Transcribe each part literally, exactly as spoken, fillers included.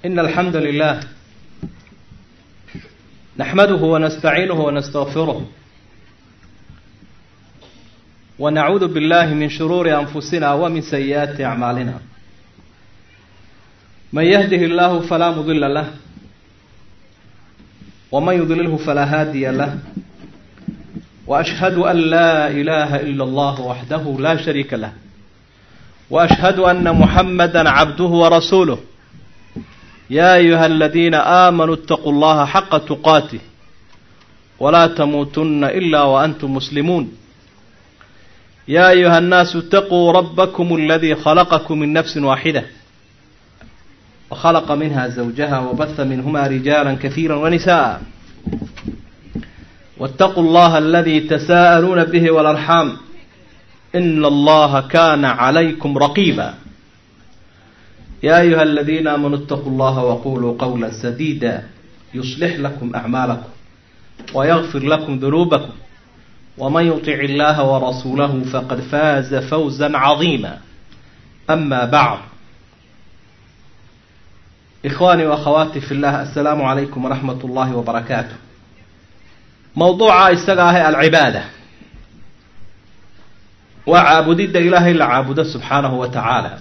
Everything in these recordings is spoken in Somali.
إن الحمد لله نحمده ونستعينه ونستغفره ونعوذ بالله من شرور أنفسنا ومن سيئات أعمالنا. من يهده الله فلا مضل له ومن يضلله فلا هادي له، وأشهد أن لا إله إلا الله وحده لا شريك له، وأشهد أن محمدا عبده ورسوله. يا أيها الذين آمنوا اتقوا الله حق تقاته ولا تموتن إلا وأنتم مسلمون. يا أيها الناس اتقوا ربكم الذي خلقكم من نفس واحدة وخلق منها زوجها وبث منهما رجالا كثيرا ونساء، واتقوا الله الذي تساءلون به والأرحام إن الله كان عليكم رقيبا. يا أيها الذين آمنوا اتقوا الله وقولوا قولا سديدا يصلح لكم أعمالكم ويغفر لكم ذنوبكم، ومن يطع الله ورسوله فقد فاز فوزا عظيما. أما بعد، إخواني وأخواتي في الله، السلام عليكم ورحمة الله وبركاته. موضوع استقاه العبادة وعابدد إله إلا عابد سبحانه وتعالى.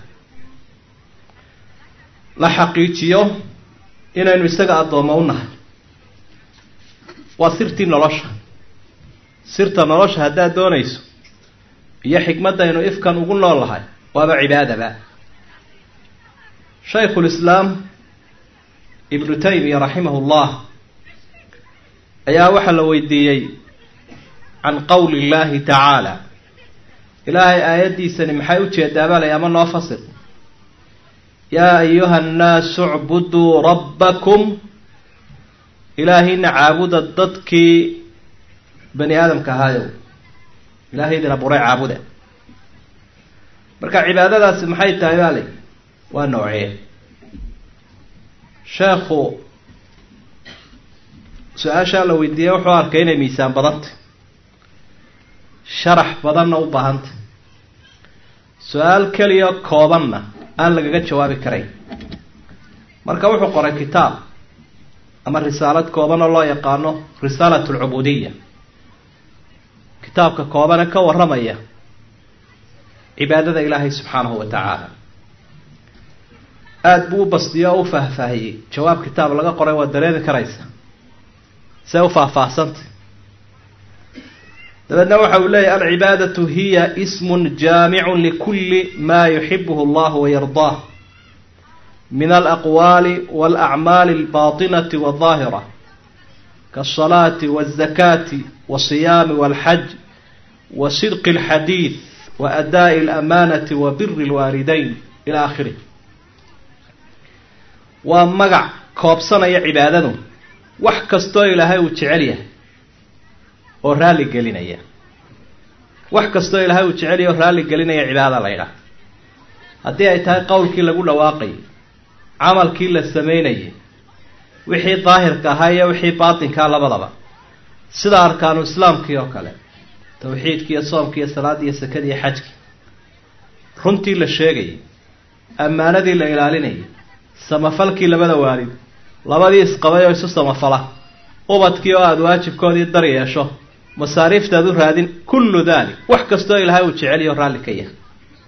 la xaqiijiyo inaynu isaga addoommo u nahay waa sirtii nolosha. sirta nolosha haddaad doonayso iyo xikmaddaynu ifkan ugu nool lahay waaba cibaadaba. shaykhulislaam ibnu taymiya raximahullah ayaa waxaa la weydiiyey can qowli illaahi tacaala, ilaahay aayaddiisani maxay u jeedaabalay ama noo fasir. yaa ayuha annaasu ucbuduu rabbakum, ilaahayna caabuda dadkii bani aadamka ahaayow, ilaahaydina buray caabuda. marka cibaadadaasi maxay tahay baa lay waa noocee? sheekhu su-aashaa la weydiiyey wuxuu arkay inay miisaan badantay, sharax badanna u baahantay, su-aal keliya koobanna aan lagaga jawaabi karayn. marka wuxuu qoray kitaab ama risaalad kooban oo loo yaqaano risaalat alcubuudiya. kitaabka koobane ka warramaya cibaadada ilaahay subxaanahu wa tacaala. aada buu u bastiyo oo u faahfaahiyey. jawaab kitaab laga qoray waa dareemi karaysa see u faahfaahsantay. dabeedna waxa uu leeyahy alcibaadatu hiya ismun jaamicun likulli maa yuxibuhu allahu wayardaah min alaqwaali walacmaali albaatinati waldaahira kaasalaati walzakaati walsiyaami walxaj wa sidqi alxadiid wa adaa'i alamanati wa biri alwaalidayn ila aakhirih. waa magac koobsanaya cibaadadu wax kastoo ilaahay uu jecel yahay oo raalli gelinaya. wax kastoo ilaahay uu jecel yahay oo raalli gelinaya cibaada la yidhaah. haddii ay tahay qowlkii lagu dhawaaqayay, camalkii la samaynayay, wixii daahirka ahaa iyo wixii baatinkaa labadaba, sida arkaanu islaamkii oo kale, tawxiidkii iyo soomkii iyo salaaddii iyo sakadii iyo xajkii, runtii la sheegayay, ammaanadii la ilaalinayay, samafalkii labada waalid, labadii isqabay oo isu samafala, ubadkii oo aada waajibkoodii dar yeesho, masaariiftaad u raadin, kullu daalik wax kastoo ilaahay uu jeceliyo raalli ka yahay.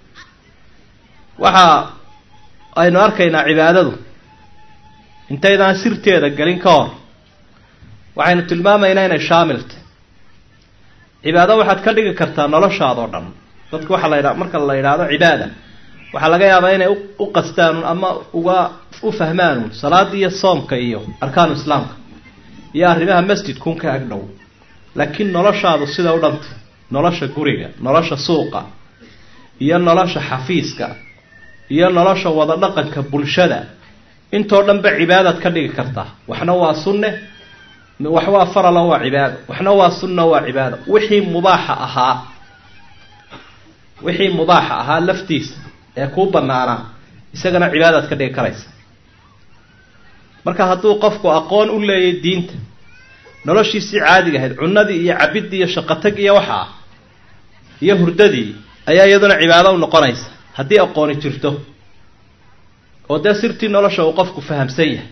waxa aynu arkaynaa cibaadadu intaydaan sirteeda gelin ka hor waxaynu tilmaamaynaa inay shaamiltay. cibaado waxaad ka dhigi kartaa noloshaadoo dhan. dadku waxa la yidhaha marka la yidhaahdo cibaada waxaa laga yaabaa inay u qastaan ama uga u fahmaan salaada iyo soomka iyo arkaanu islaamka iyo arrimaha masjidkun ka agdhow. laakiin noloshaadu sida u dhantay, nolosha guriga, nolosha suuqa iyo nolosha xafiiska iyo nolosha wada dhaqanka bulshada, intoo dhanba cibaadaad ka dhigi kartaa. waxna waa sunne, wax waa farala waa cibaado, waxna waa sunna waa cibaado. wixii mubaaxa ahaa wixii mubaaxa ahaa laftiisa ee kuu bannaanaa isagana cibaadaad ka dhigi karaysa. marka hadduu qofku aqoon u leeyahay diinta, noloshiisii caadiga ahayd, cunadii iyo cabidii iyo shaqatag iyo waxaa iyo hurdadii ayaa iyaduna cibaado u noqonaysa haddii aqooni jirto. oo dee sirtii nolosha uu qofku fahamsan yahay.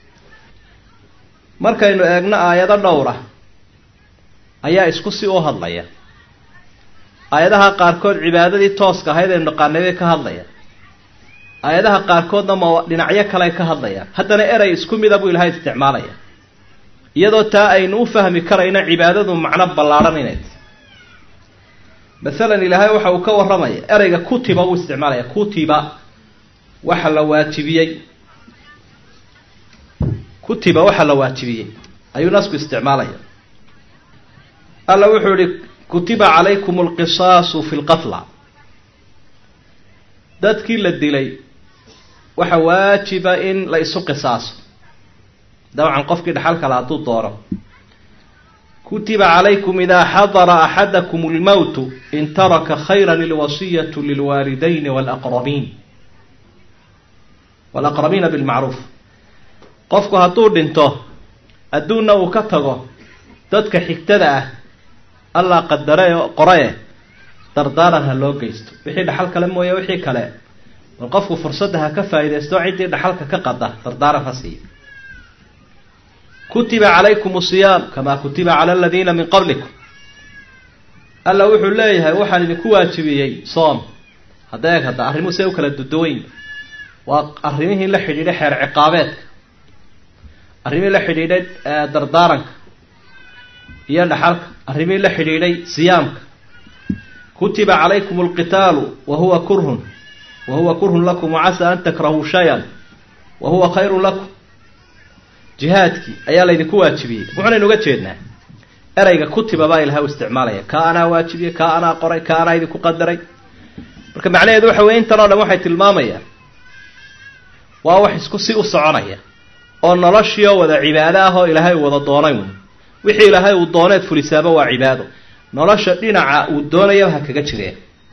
markaynu eegno aayado dhowr ah ayaa isku si u hadlaya. aayadaha qaarkood cibaadadii tooska ahayd aynu naqaanay bay ka hadlayaan, aayadaha qaarkoodna ma dhinacyo kale ka hadlayaan. haddana erey isku mida buu ilaahay isticmaalaya, iyadoo taa aynu u fahmi karayno cibaadadu macno ballaadhan inay tahay. masalan ilaahay waxa uu ka warramaya ereyga kutiba uu isticmaalaya. kutiba waxa la waajibiyey, kutiba waxa la waajibiyey ayuu nasku isticmaalaya. alla wuxuu yihi kutiba calaykum alqisaasu fi lqatla. dadkii la dilay waxa waajiba in la isu qisaaso, dabcan qofkii dhaxal kale hadduu doono. kutiba calaykum idaa xadara axadakum almowtu in taraka khayran alwasiyatu lilwaalidayni walaqrabiin walaqrabiina bilmacruuf. qofku hadduu dhinto adduunna uu ka tago, dadka xigtada ah allah qadare oo qoraye dardaaran ha loo geysto. wixii dhaxal kale mooye wixii kale bal qofku fursadda ha ka faa'iidaysto, ciddii dhaxalka ka qada dardaaran ha siiyo. kutiba calaykum asiyaam kamaa kutiba cala aladiina min qablikum. alla wuxuu leeyahay waxaan idinku waajibiyey soom. hadda eeg hadda arrimuhu see u kala duduwayn. waa arrimihii la xidhiidhay xeer ciqaabeedka, arrimihii la xidhiidhay dardaaranka iyo dhaxalka, arrimihii la xidhiidhay siyaamka. kutiba calaykum alqitaalu wahuwa kurhun wahuwa kurhun lakum wacasa an takrahuu shay-an wahuwa khayrun lakum. jihaadkii ayaa laydinku waajibiyey. muxunaynu uga jeednaa ereyga kutiba baa ilahay u isticmaalaya. kaa anaa waajibiyey, kaa anaa qoray, kaa anaa idinku qadaray. marka macnaheedu waxa weye intan oo dhan waxay tilmaamayaan waa wax isku si u soconaya oo noloshii oo wada cibaado ah oo ilaahay uu wada doonay. wixii ilaahay uu dooneed fulisaaba waa cibaado. nolosha dhinaca uu doonaya ha kaga jireen.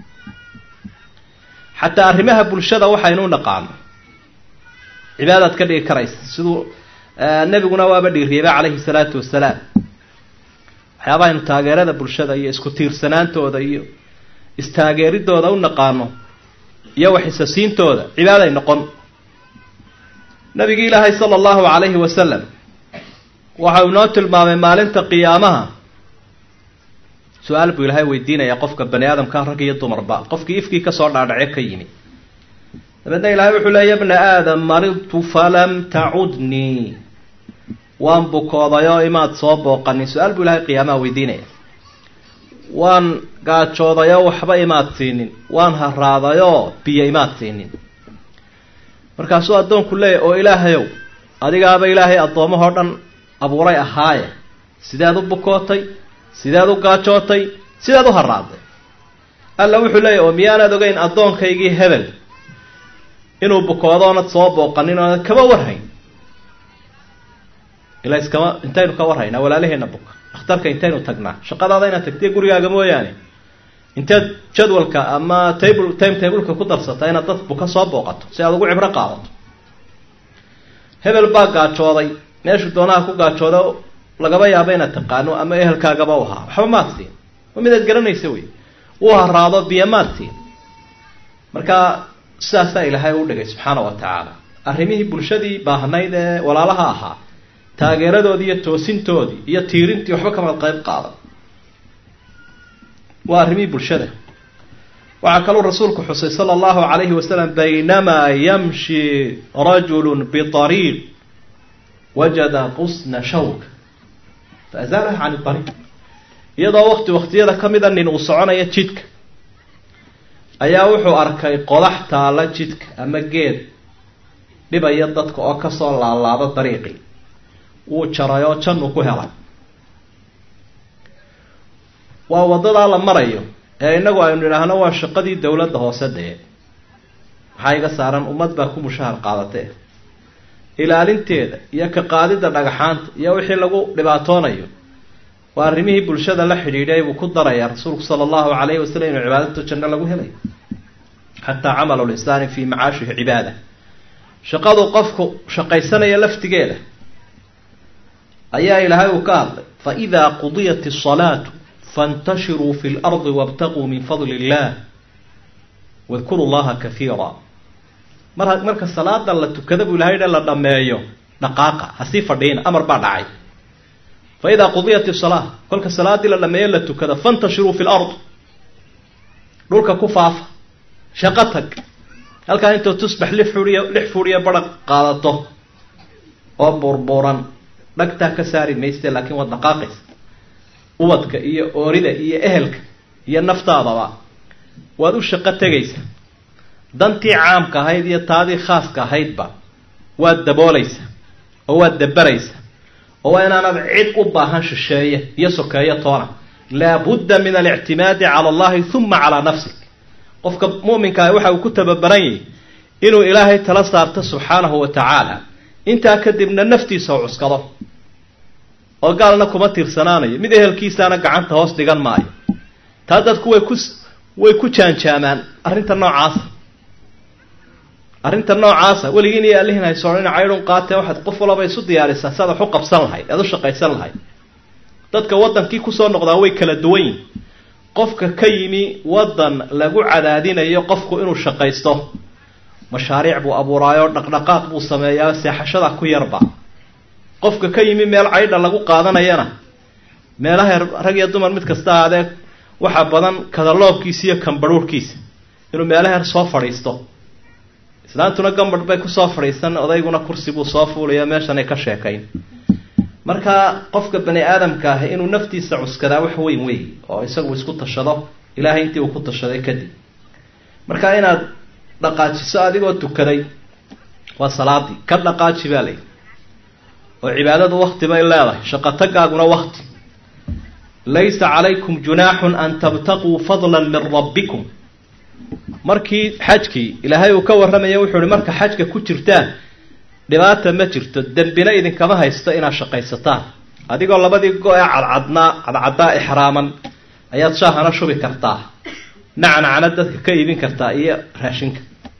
xataa arrimaha bulshada waxaynu u naqaano cibaadaad ka dhigi karaysa, siduu nebiguna waaba dhiiriyeyba calayhi salaatu wasalaam. waxyaabahaynu taageerada bulshada iyo isku tiirsanaantooda iyo istaageeridooda u naqaano iyo waxisasiintooda cibaaday noqon. nabigi ilaahay sala allahu calayhi wasalam waxa uu inoo tilmaamay maalinta qiyaamaha su-aal buu ilaahay weydiinayaa qofka bani aadamka, rag iyo dumarba, qofkii ifkii kasoo dhaadhace ka yimi. dabeedna ilaahay wuxuu leeya ya bna aadam maridtu falam tacudnii. waan bukoodayoo imaad soo booqanin. su-aal buu ilaahay qiyaamaha weydiinaya. waan gaajoodayoo waxba imaad siinin. waan haraadayoo biyo imaad siinin. markaasuu addoonku leeyahy oo ilaahayow adigaaba ilaahay addoommahoo dhan abuuray ahaaye, sidaad u bukootay, sidaad u gaajootay, sidaad u haraaday. alla wuxuu leeyahy oo miyaanaad ogeyn addoonkaygii hebel inuu bukoodo oonad soo booqanin oonad kama warhayn. ilaa iskama intaynu ka warhaynaa walaalaheena buka, dhakhtarka intaynu tagnaa, shaqadaada inaad tagtiyo gurigaaga mooyaane intaad jadwalka ama table time tableka ku darsataa inaad dad buka soo booqato si aad ugu cibro qaadato. hebel baa gaajooday, meeshu doonaha ku gaajooda lagaba yaabo inaad taqaano ama ehelkaagaba u ahaa, waxba maad siin. waa midaad garanaysa wey. uu haraado biyo maad siin. marka sidaasaa ilaahay u dhigay subxaana wa tacaala. arrimihii bulshadii baahnayd ee walaalaha ahaa, taageeradoodii iyo toosintoodii iyo tiirintii waxba kamaad qayb qaadan. waa arrimihii bulshada. waxaa kaluu rasuulku xusay sala allahu calayhi wasalam baynamaa yamshi rajulu biariiq wajada qusna shawka faazaalahu can ariiq. iyadoo waqti waqtiyada ka mida nin uu soconayo jidka ayaa wuxuu arkay qodax taala jidka ama geed dhibaya dadka oo kasoo laalaada dariiqii. wuu jaray oo jannu ku helay. waa wadadaa la marayo ee inagu aynu idhaahno waa shaqadii dowladda hoose dee maxaa iga saaran, ummad baa ku mushahar qaadatee. ilaalinteeda iyo ka qaadida dhagaxaanta iyo wixii lagu dhibaatoonayo waa arrimihii bulshada la xidhiidhay buu ku darayaa rasuulku sala allahu calayhi wasalam inuu cibaadatu janno lagu helayo. xataa camalu lisaani fii macaashihi cibaada. shaqadu qofku shaqaysanaya laftigeeda ayaa ilaahay uu ka hadlay faidaa qudiyat asalaatu fantashiruu fi lardi wabtaquu min fadli illah wadkuru llaha kahiira. mar marka salaada la tukada buu ilaahay la dhameeyo dhaqaaqa hasi fadhiin amar baa dhacay fa idha qudiyat as-salah kolka salaadii la dhameeyo la tukada fantashiru fil ard dhulka ku faafa shaqatag halka inta tusbax li furiya li furiya bada qaadato oo burburan dhagta ka saari meeste laakiin wad dhaqaaqis ubadka iyo oorida iyo ehelka iyo naftaadaba waad u shaqo tagaysa dantii caamka ahayd iyo taadii khaaska ahaydba waad daboolaysa oo waad dabaraysa oo waa inaanad cid u baahan shisheeye iyo sokeeyo toona laa budda min al-i'timaadi cala allahi thumma cala nafsik qofka mu'minka waxa uu ku tababaran yahay inuu ilaahay tala saarto subxaanahu wa tacaala intaa kadibna naftiisa u cuskado oo gaalna kuma tiirsanaanayo mid ehelkiisana gacanta hoos dhigan maayo taa dadku way ku way ku jaanjaamaan arrinta noocaas arrinta noocaas waligiin iyo allahin ay soo cayrun qaatay waxaad qof walba isu diyaarisaa sada xu qabsan lahayd aad u shaqaysan lahayd dadka wadankii ku soo noqdaa way kala duwan qofka ka yimi wadan lagu cadaadinayo qofku inuu shaqaysto mashaariic buu abuuraayo dhaqdhaqaaq buu sameeyaa seexashada ku yarba qofka ka yimi meel caydha lagu qaadanayana meelaha rag iyo dumar mid kasta adeeg waxa badan kadaloobkiisa iyo kambaruurkiisa inuu meelaha soo fadhiisto islaantuna gambadh bay ku soo fadhiisan odayguna kursi buu soo fuulaya meeshan ay ka sheekayn marka qofka bani aadamka ah inuu naftiisa cuskada wax weyn weey oo isagu isku tashado ilaahay intii uu ku tashaday kadib marka inaad dhaqaajiso adigoo tukaday waa salaadii ka dhaqaaji baalay oo cibaadadu waqti bay leedahay shaqo tagaaguna waqti laysa calaykum junaaxun an tabtaquu fadlan min rabbikum markii xajkii ilaahay uu ka warramayo wuxuu yiri marka xajka ku jirtaan dhibaata ma jirto dambina idin kama haysto inaad shaqaysataan adigoo labadii go ee cadcadna cadcada ihraaman ayaad shaahana shubi kartaa nacnacna dadka ka iibin kartaa iyo raashinka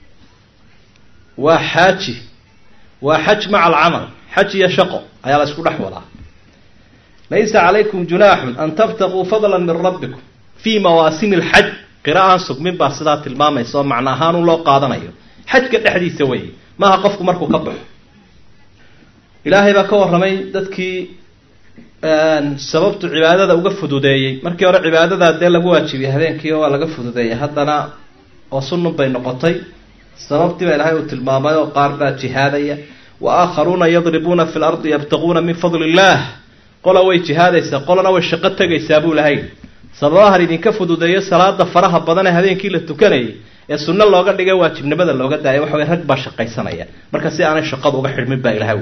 waa xaaji waa xaj maca alcamal xaj iyo shaqo ayaa la isku dhex wadaa laysa calaykum junaaxun an tabtaquu fadlan min rabbikum fii mawaasimi alxaj qiraa'an sugmin baa sidaa tilmaamaysa oo macna ahaan loo qaadanayo xajka dhexdiisa weeye maaha qofku markuu ka baxo ilaahay baa ka warramay dadkii sababtu cibaadada uga fududeeyay markii hore cibaadada dee lagu waajibiyay habeenkii waa laga fududeeyay haddana oo sunnun bay noqotay sababtii baa ilaahay uu tilmaamay oo qaar baa jihaadaya wa aakharuuna yadribuuna fi lardi yabtaquuna min fadli illaah qola way jihaadaysaa qolana way shaqo tegaysaa buu lahay sababahan idinka fududeeyo salaada faraha badan ee habeenkii la tukanayay ee sunno looga dhigay waajibnimada looga daayay waxa way rag baa shaqaysanaya marka si aanay shaqadu uga xidhmin baa ilaahay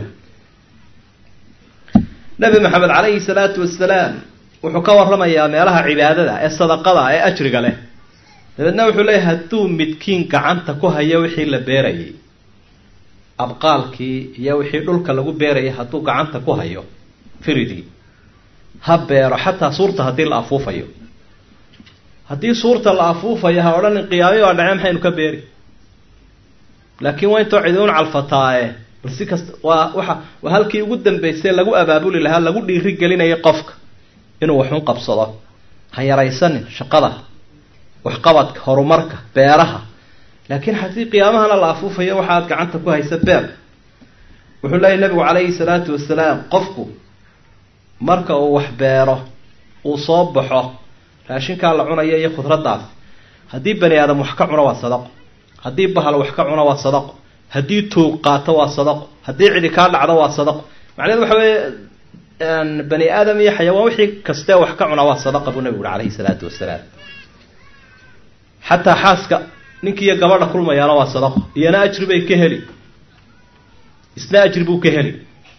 nabi maxamed calayhi salaatu wassalaam wuxuu ka warramayaa meelaha cibaadada ee sadaqada ee ajriga leh dabeedna wuxuu leeyahay hadduu midkiin gacanta ku hayo wixii la beerayay abqaalkii iyo wixii dhulka lagu beerayay hadduu gacanta ku hayo firidii ha beero xataa suurta haddii la afuufayo haddii suurta la afuufayo ha odhan qiyaami waa dhaceen maxaynu ka beeri laakiin waa intoo ciduun calfataaye bal si kasta waa waxa waa halkii ugu dambaysay lagu abaabuli lahaa lagu dhiiri gelinayay qofka inuu waxun qabsado ha yaraysanin shaqada waxqabadka horumarka beeraha laakiin haddii qiyaamahana la afuufayo waxaad gacanta ku haysa beer wuxuu leeyahay nabigu calayhi salaatu wasalaam qofku marka uu wax beero uu soo baxo raashinkaa la cunayo iyo khudraddaas haddii bani aadam wax ka cuno waa sadaqo haddii bahal wax ka cuno waa sadaqo haddii tuug qaato waa sadaqo haddii cidi kaa dhacdo waa sadaqo macnaheedu waxa weeye bani aadam iyo xayawaan wixii kastee wax ka cuna waa sadaqa buu nabigu calayhi salaatu wasalaam xataa xaaska ninkii iyo gabadha kulmayaana waa sadaqo iyana ajri bay ka heli isna ajri buu ka heli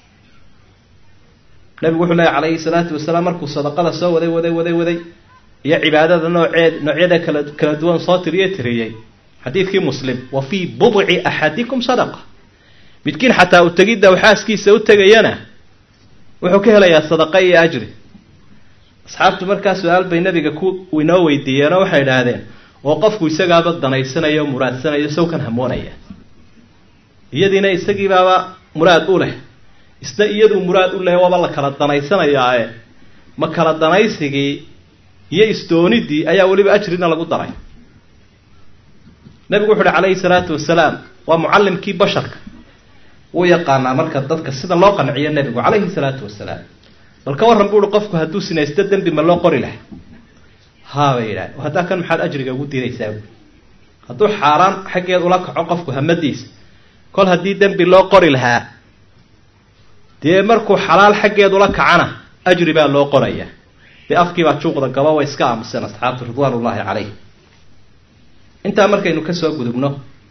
nabigu wuxuu leeyahay calayhi salaatu wasalaam markuu sadaqada soo waday waday waday waday iyo cibaadada nooceed noocyada kala kala duwan soo tiriyay tiriyay xadiidkii muslim wa fii budci axadikum sadaqa midkiin xataa uu tegidda waxaaskiisa u tegayana wuxuu ka helayaa sadaqa iyo ajri asxaabtu markaa su-aal bay nabiga ku inoo weydiiyeen oo waxay idhaahdeen oo qofku isagaaba danaysanayo o muraadsanayo sawkan hamoonaya iyadiina isagiibaaba muraad u leh isna iyaduu muraad u leh waaba la kala danaysanayaae ma kala danaysigii iyo isdoonidii ayaa weliba ajrina lagu daray nabigu wuxu uhi calayhi salaatu wasalaam ومعلم كي بشر ويقانا مركز ضدك السيدة الله قنعي النبي عليه الصلاة والسلام والكورن بيقولوا قفك هدوس يستدم بما الله قري له ها ويلا وهذا كان محل أجر جود دي يساوي هدو حاران حق يقول لك عقفك همديس كل هدي دم بالله قري لها دي مركو حلال حق يقول لك عنا أجر بقى الله قريه بأفكي واتشوق ذا قبا ويسكام السنة أصحاب رضوان الله عليه أنت أمرك إنه كسر قدمنا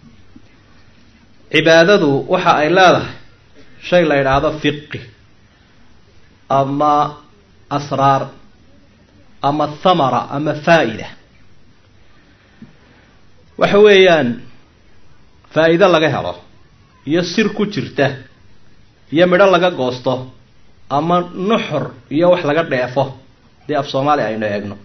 عبادته وحى إلاده شيء لا يراد فقه أما أسرار أما الثمرة أما فائدة وحويان فائدة لغا هلا يسير كجرته يمر لغا قوسته أما نحر يوح لغا ضعفه دي أف صومالي أينو يجنو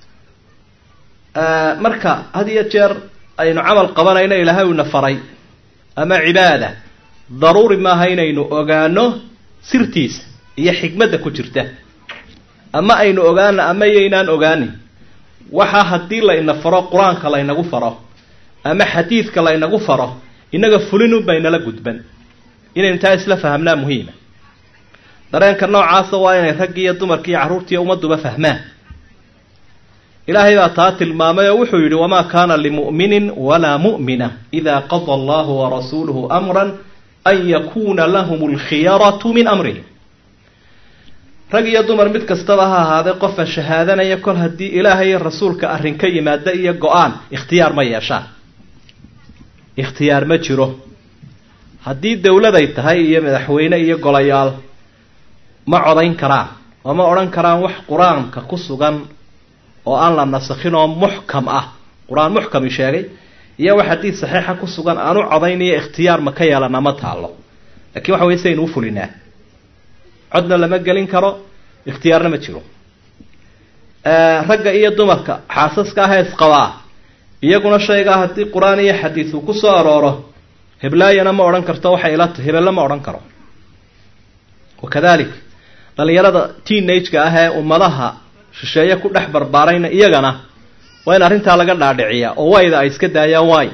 آه مركا هذه الجر أينو عمل قبنا إنا إلهي ونفري أما عبادة ضروري ما هينا إنو أغانو سيرتيس هي حكمة كجرته أما أينو أغانا أما يينان أغاني وحا هدي الله إن فرا قرآن كلا إنغو فرا أما حديث كلا إنغو فرا إنغو فلنو بين لقدبا إن انتهى إسلا فهمنا مهمة dareenka noocaas waa inay rag iyo dumarka iyo caruurta iyo ummaduba fahmaan ilaahay baa taa tilmaamay oo wuxuu yiri wama kana limu'minin wala mu'mina idha qada Allahu wa rasuluhu amran an yakuna lahumul khiyaratu min amrihim rag iyo dumar mid kastaba ha ahaadee qof shahaadanaya kol hadii ilaahay iyo rasuulka arrin ka yimaada iyo go'aan ikhtiyaar ma yeeshaan ikhtiyaar ma jiro hadii dawlad ay tahay iyo madaxweyne iyo golayaal ما عضين كرام وما عضين كرام وح قرآن كقصوغان وأن لا نسخينه محكم أه قرآن محكم يشاري يا وحديث صحيحة قصوغان أنا عضيني اختيار مكيا لنا ما تعالى لكن واحد يسين وفلنا عدنا لما قالين كرا اختيارنا ما تشرو أه رجع إيه دمك حاسس كهاي سقوا يقولون الشيء كهاتي قرآني حديث وقصة أراره هبلاي أنا ما عضين كرتا وحيلات هبلا ما عضين كرا وكذلك dhalinyarada teenage-ka ah ee ummadaha shisheeye ku dhex barbaarayna iyagana waa in arinta laga dhaadhiciyaa oo wayda ay iska daayaan way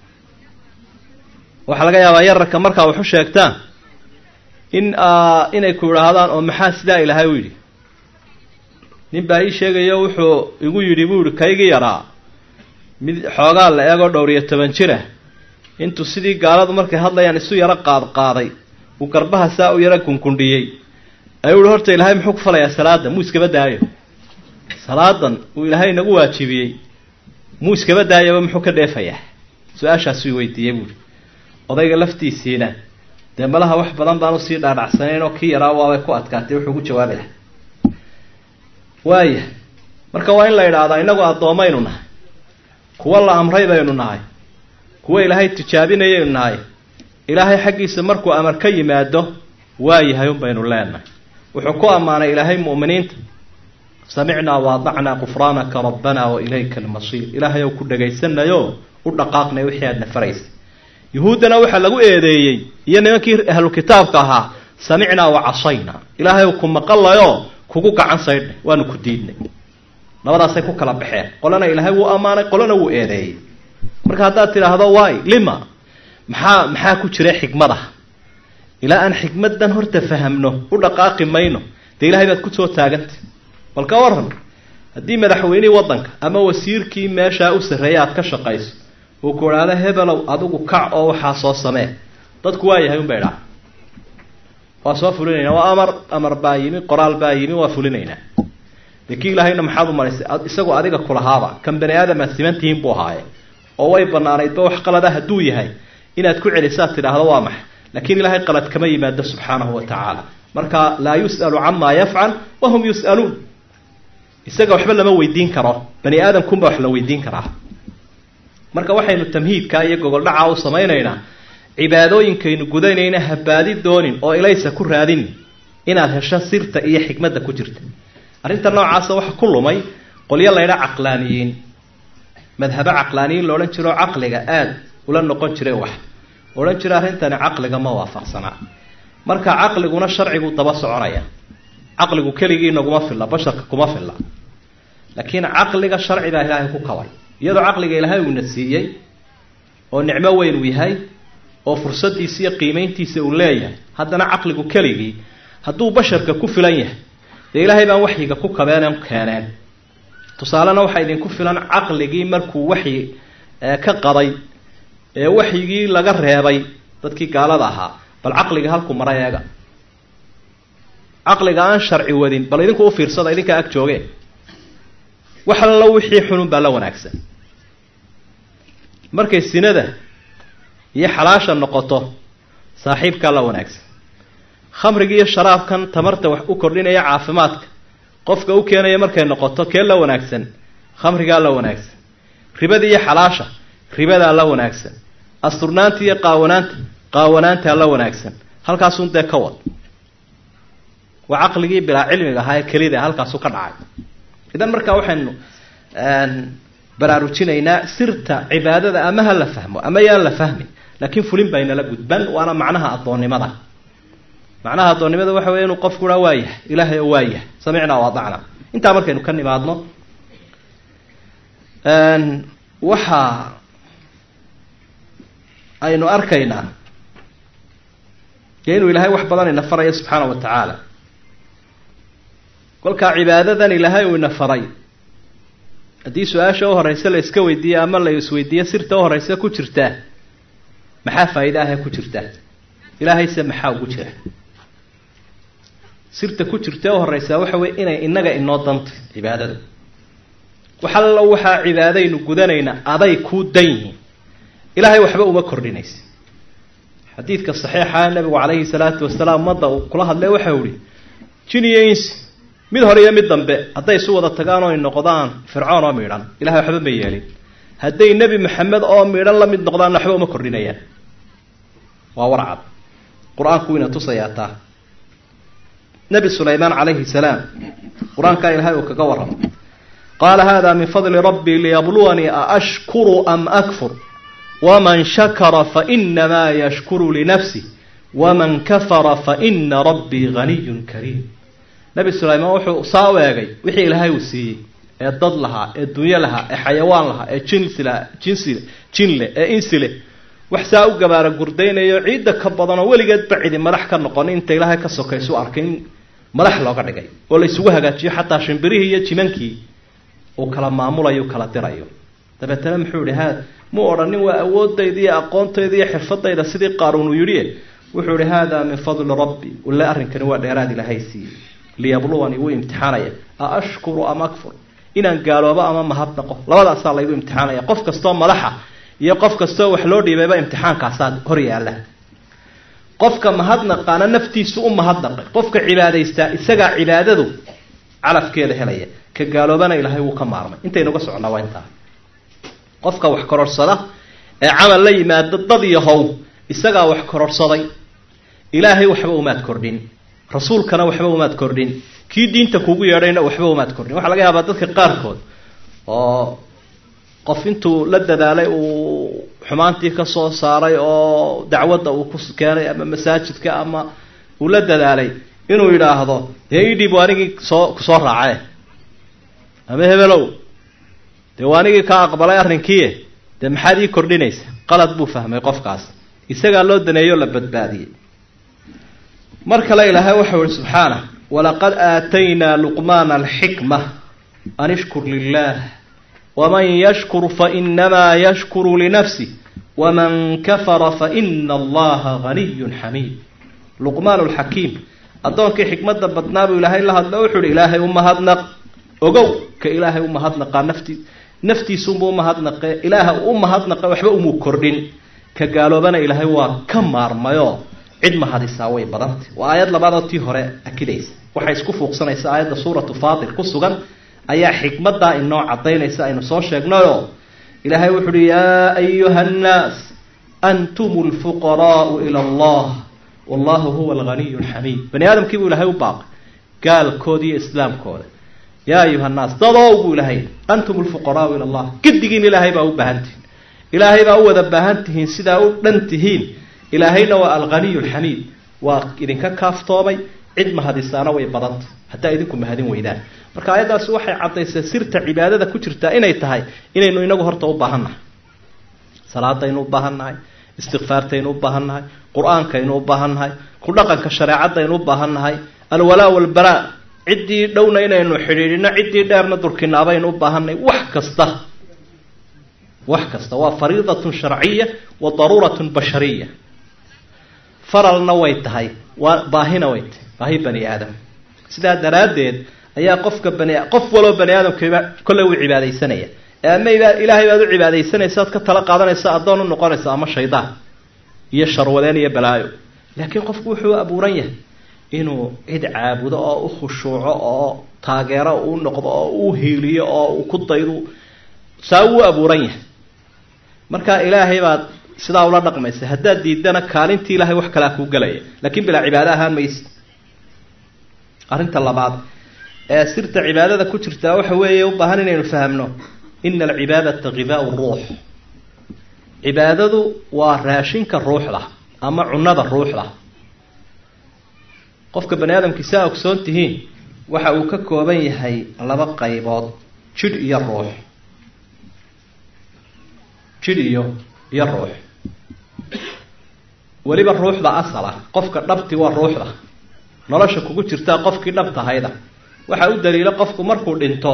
waxa laga yaabaa yararka marka wuxuu sheegtaa in inay ku yiraahdaan oo maxaa sida ilaahay u yiri nin baa ii sheegayo wuxuu igu yiri buu kayga yaraa mid xoogaa la eego dhowr iyo toban jir ah intuu sidii gaaladu markay hadlayaan isu yara qaad qaaday uu garbaha saa u yara kunkundiyay ayuu horta ilaahay muxuu ku falayaa salaada muu iska badaayo salaadan uu ilaahay nagu waajibiyay muu iska badaayo muxuu ka dheefayaa su'aashaas uu weydiiyay buu odayga laftiisiina de malaha wax badan baan u sii dhaadhacsaneen oo kii yaraa waa ku adkaatay wuxuu ku jawaabay waaya marka waa in la yiraahdaa inagu adoomaynu nahay kuwa la amray baynu nahay kuwa ilaahay tijaabinayay nahay ilaahay xaqiisa markuu amar ka yimaado waayahay un baynu leenahay wuxuu ku amaanay ilaahay mu'miniinta samicna wa ata'na ghufranaka rabbana wa ilayka al-masir ilaahay uu ku dhageysanayo u dhaqaaqnay wixii aad nafarays yahuudana waxa lagu eedeeyay iyo nimankii ahlul kitaabka ahaa samicna wa asayna ilaahay uu ku maqalayo kugu gacan saydhay waanu ku diidnay labadaas ay ku kala baxeen qolana ilaahay uu amaanay qolana uu eedeeyay marka haddaad tiraahdo waay lima maxaa maxaa ku jira xikmada ilaa aan xikmadan horta fahamno u dhaqaaqi mayno de ilaahay baad ku soo taagantay balka waran hadii madaxweyne wadanka ama wasiirkii meesha u sareeyaad ka shaqayso oo ku raada hebelow adigu kac oo waxa soo samee dadku waa yahay un beeraa waa soo fulinayna waa amar amar baayimi qoraal baayimi waa fulinayna laakiin ilaahayna maxaad u marisay isagu adiga kulahaaba kan bani aadam simantiin buu haaye oo way banaanayd wax qalada haduu yahay inaad ku celisaa tiraahdo waa maxay laakiin ilaahay qalad kama yimaado subhanahu wa ta'ala marka la yusalu amma yaf'al wa hum yusalun isaga waxba lama weydiin karo bani aadam kun ba wax la weydiin karaa marka waxaynu tamhiidka iyo gogol dhaca u sameeynayna cibaadooyinkaynu gudaynayna habaadi doonin oo ilaysa ku raadin inaad hesho sirta iyo xikmadda ku jirta arinta noocaas waxa ku lumay qoliyo la yiraahdo aqlaaniyiin madhab aqlaaniyiin loo oran jiro aqliga aad ula noqon jiray wax oran jira arrintan aqliga ma waafaqsana marka aqliguna sharcigu daba soconaya aqligu kaliya inaguma filla basharka kuma filla laakiin aqliga sharciga ilaahay ku kaway iyadoo aqliga ilaahay uu nasiiyay oo nicmo weyn u yahay oo fursadiisa iyo qiimeyntiisa uu leeyahay haddana caqligu keligii hadduu basharka ku filan yahay dee ilaahay baan waxyiga ku kabeeneen keeneen tusaalena waxaa idinku filan caqligii markuu waxyi ka qaday ee waxyigii laga reebay dadkii gaalada ahaa bal caqliga halku maray eega caqliga aan sharci wadin bal idinku u fiirsada idinka ag joogeen wax alla wixii xunun baa la wanaagsan markay sinada iyo xalaasha noqoto saaxiibka la wanaagsan khamriga iyo sharaabkan tamarta wax u kordhinaya caafimaadka qofka u keenaya markay noqoto kee la wanaagsan khamriga la wanaagsan ribada iyo xalaasha ribada la wanaagsan asturnaanta iyo qaawanaanta qaawanaanta la wanaagsan halkaas uu dee ka wad waa caqligii bilaa cilmiga ahaa ee kelida halkaas uu ka dhacay idan markaa waxaynu baraarujinaynaa sirta cibaadada ama ha la fahmo ama yaan la fahmin laakiin fulin bayna la gudban waana macnaha adoonnimada macnaha adoonnimada waxa weeye inuu qofku raa waayahay ilaahay oo waayahay samicnaa wa atacnaa intaa markaynu ka nimaadno waxa aynu arkaynaa inuu ilaahay wax badan ina farayo subxaana wa tacaala kolkaa cibaadadan ilaahay uu ina faray haddii su-aasha u horeysa la iska weydiiye ama la isweydiiye sirta u horeysa ku jirtaa maxaa faa'iida ah ee ku jirta ilaahayse maxaa ugu jira sirta ku jirta u horeysa waxa weeye inay inaga inoo dantay cibaadada waxalla waxaa cibaadaynu gudanayna aday ku dan yihiin ilaahay waxba uma kordhinaysa xadiidka saxiixa nabigu calayhi salaatu wasalaam ummadda uu kula hadlay waxa uu yihi jin iyo insi mid hore iyo mid dambe hadday isu wada tagaan oo ay noqdaan fircoon oo miidhan ilahay waxba ma yeelin hadday nebi maxamed oo miidhan la mid noqdaan waxba uma kordhinayaan waa warcad qur-aanku ina tusayaa taa nebi sulaymaan calayhi salaam qur-aankaa ilahay uu kaga warramo qaala hada min fadli rabbii liyabluwanii aashkuru am akfur waman shakara fainamaa yashkuru linafsih waman kafara faina rabbii haniyun kariim nebi sulaymaan wuxuu saa u eegay wixii ilaahay uu siiyey ee dad lahaa ee dunyo lahaa ee xayawaan lahaa ee jinsi lahaa jinsi jinle ee insi leh wax saa u gabaara gurdaynayo ciidda ka badanoo weligeed bacidi madax ka noqon inta ilaahay ka sokaysu arkay in madax looga dhigay oo la isugu hagaajiyo xataa shimbirihii iyo jimankii uu kala maamulayo kala dirayo dabeetana muxuu yihi ha mu odhanin waa awoodayda iyo aqoontayda iyo xirfadayda sidii qaaruun uu yidhi wuxuu yihi hada min fadli rabbi walla arrinkani waa dheeraad ilaahay siiyey liyabluwanii wuu imtixaanaya a ashkuru am akfur inaan gaaloobo ama mahadnaqo labadaasaa laygu imtixaanaya qof kastoo madaxa iyo qof kastoo wax loo dhiibayba imtixaankaasaa hor yaalla qofka mahadnaqaana naftiisu u mahadnaqay qofka cibaadaystaa isagaa cibaadadu calafkeeda helaya ka gaaloobana ilaahay wuu ka maarmay intaynuga soconnaa waa intaa qofka wax kororsada ee camal la yimaado dad iyo how isagaa wax kororsaday ilaahay waxba umaad kordhin rasuulkana waxba umaad kordhin kii diinta kuugu yeedhayna waxba umaad kordhin waxaa laga yaabaa dadka qaarkood oo qof intuu la dadaalay uu xumaantii ka soo saaray oo dacwadda uu ku keenay ama masaajidka ama uu la dadaalay inuu yidhaahdo dee idhib waa anigii soo kusoo raace ama hebelow dee waa anigii kaa aqbalay arrinkiie dee maxaad ii kordhinaysa qalad buu fahmay qofkaas isagaa loo daneeyo la badbaadiyey mar kale ilaahay waxau ihi subxaanah walaqad aataynaa luqmaana alxikma an ishkur lilah waman yashkur fainamaa yashkuru linafsih waman kafara faina allaha haniyun xamiid luqmaan lxakiim addoonkii xikmadda badnaa buu ilaahay la hadla wuxuu ihi ilaahay u mahadnaq ogow ka ilaahay u mahadnaqaa nafti naftiisuunbuu umahadnaqe ilaaha u mahadnaqa waxba umuu kordhin ka gaaloobana ilaahay waa ka maarmayo cid mahadisaa way badantay waa aayad labaadoo tii hore akidaysa waxay isku fuuqsanaysa aayadda suuratu faatir ku sugan ayaa xikmaddaa inoo cadaynaysa aynu soo sheegnayo ilaahay wuxu uhi yaa ayuha annaas antum lfuqaraau ila allah wallahu huwa alghaniyu alxamiid bani aadamkii buu ilahay u baaqay gaalkooda iyo islaamkooda yaa ayuha annaas dadow buu ilahay antum lfuqaraau ila allah giddigiin ilaahay baa u baahan tihiin ilaahay baa u wada baahan tihiin sidaa u dhan tihiin ilaahayna waa alghaniyu alxamiid waa idinka kaaftoomay cid mahadisaana way badanta hataa idinku mahadin weydaan marka aayaddaasi waxay caddaysay sirta cibaadada ku jirtaa inay tahay inaynu inagu horta u baahannahay salaadaynu u baahannahay istikfaartaynu u baahannahay qur-aankaynu u baahannahay ku dhaqanka shareecadaynu u baahannahay alwalaa walbaraa ciddii dhowna inaynu xidhiidhino ciddii dheerna durkinaabaynu u baahannahay wax kasta wax kasta waa fariidatun sharciya wa daruuratun bashariya faralna way tahay waa baahina way tahay baahi bani aadam sidaa daraaddeed ayaa qofka bani qof waloo bani aadamkaba kolley u cibaadaysanaya ama ilaahay baad u cibaadaysanaysa ad ka tala qaadanaysa addoon u noqonaysa ama shaydaan iyo sharwadeen iyo balaayo laakiin qofku wuxuu abuuran yahay inuu cid caabudo oo u khushuuco oo taageero u noqdo oo u hiiliyo oo u ku daydo saa uu abuuran yahay marka ilaahay baad sidaa ula dhaqmaysa haddaad diidana kaalintii ilaahay wax kalaa kuu galaya laakiin bilaa cibaado ahaan mayse arrinta labaad ee sirta cibaadada ku jirtaa waxa weeye u baahan inaynu fahamno ina alcibaadata ghidaau ruux cibaadadu waa raashinka ruuxda ama cunada ruuxda qofka bani aadamkiisa ogsoon tihiin waxa uu ka kooban yahay laba qaybood jidh iyo ruux jidh iyo iyo ruux weliba ruuxda asala qofka dhabti waa ruuxda nolosha kugu jirtaa qofkii dhabtahayda waxa u daliila qofku markuu dhinto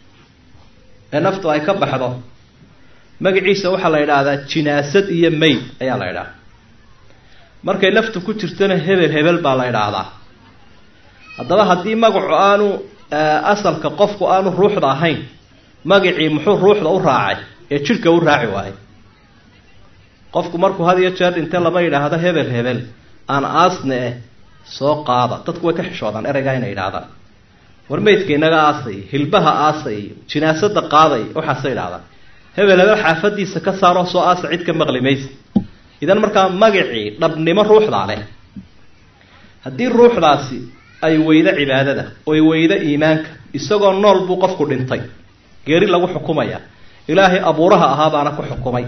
ee naftu ay ka baxdo magaciisa waxaa la yidhaahdaa jinaasad iyo mayd ayaa la yidhahdaa markay naftu ku jirtona hebel hebel baa la yidhaahdaa haddaba haddii magacu aanu asalka qofku aanu ruuxda ahayn magacii muxuu ruuxda u raacay ee jidhka u raaci waayay qofku markuu had iyo jeer dhinte lama yidhaahdo hebel hebel aan aasne eh soo qaada dadku way ka xishoodaan ereygaa inay yidhahdaan war meydka inaga aasay hilbaha aasay jinaasada qaaday waxaasay yidhahdaan hebel hebel xaafadiisa ka saaroo soo aasa cid ka maqli maysa idan markaa magacii dhabnimo ruuxdaa leh haddii ruuxdaasi ay weydo cibaadada oy weydo iimaanka isagoo nool buu qofku dhintay geeri lagu xukumaya ilaahay abuuraha ahaa baana ku xukumay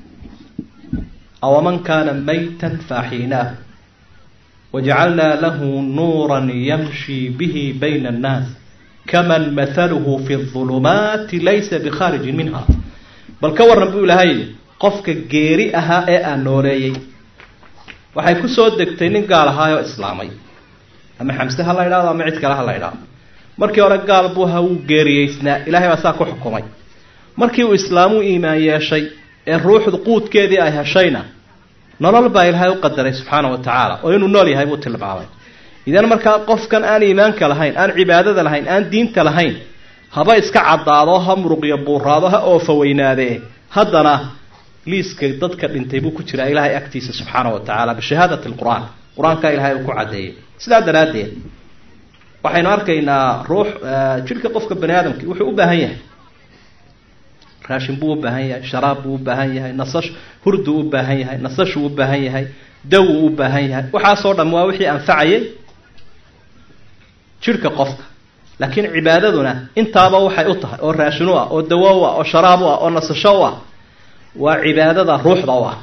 awaman kaana maytan faaxiinaahu wajacalnaa lahu nuuran yamshi bihi bayna annaas kaman mathaluhu fi ulumaati laysa bikhaarijin minha bal ka warran buu ilaahay qofka geeri ahaa ee aan nooleeyey waxay ku soo degtay nin gaal ahaayoo islaamay ama xamse ha la idhahdo ama cid kale ha la idhahdo markii hore gaal buu ha uu geeriyeysnaa ilaahay baa saa ku xukumay markii uu islaamu iimaan yeeshay ee ruuxdu quudkeedii ay heshayna nolol baa ilaahay u qadaray subxaana wa tacaala oo inuu nool yahay buu tilmaamay idan markaa qofkan aan iimaanka lahayn aan cibaadada lahayn aan diinta lahayn haba iska caddaado ha muruqyo buuraado ha oofa weynaadee haddana liiska dadka dhintay buu ku jiraa ilaahay agtiisa subxaana wa tacaala bishahaadati alqur-aan qur-aankaa ilaahay uu ku caddeeyay sidaa daraaddeed waxaynu arkaynaa ruux jidhka qofka bani aadamki wuxuu u baahan yahay raashin buu u baahan yahay sharaab buu u baahan yahay nasash hurduu u baahan yahay nasashuu u baahan yahay dawuu u baahan yahay waxaasoo dham waa wixii anfacayay jidhka qofka laakiin cibaadaduna intaaba waxay u tahay oo raashin u ah oo dawo u ah oo sharaab u ah oo nasasho u ah waa cibaadada ruuxda u ah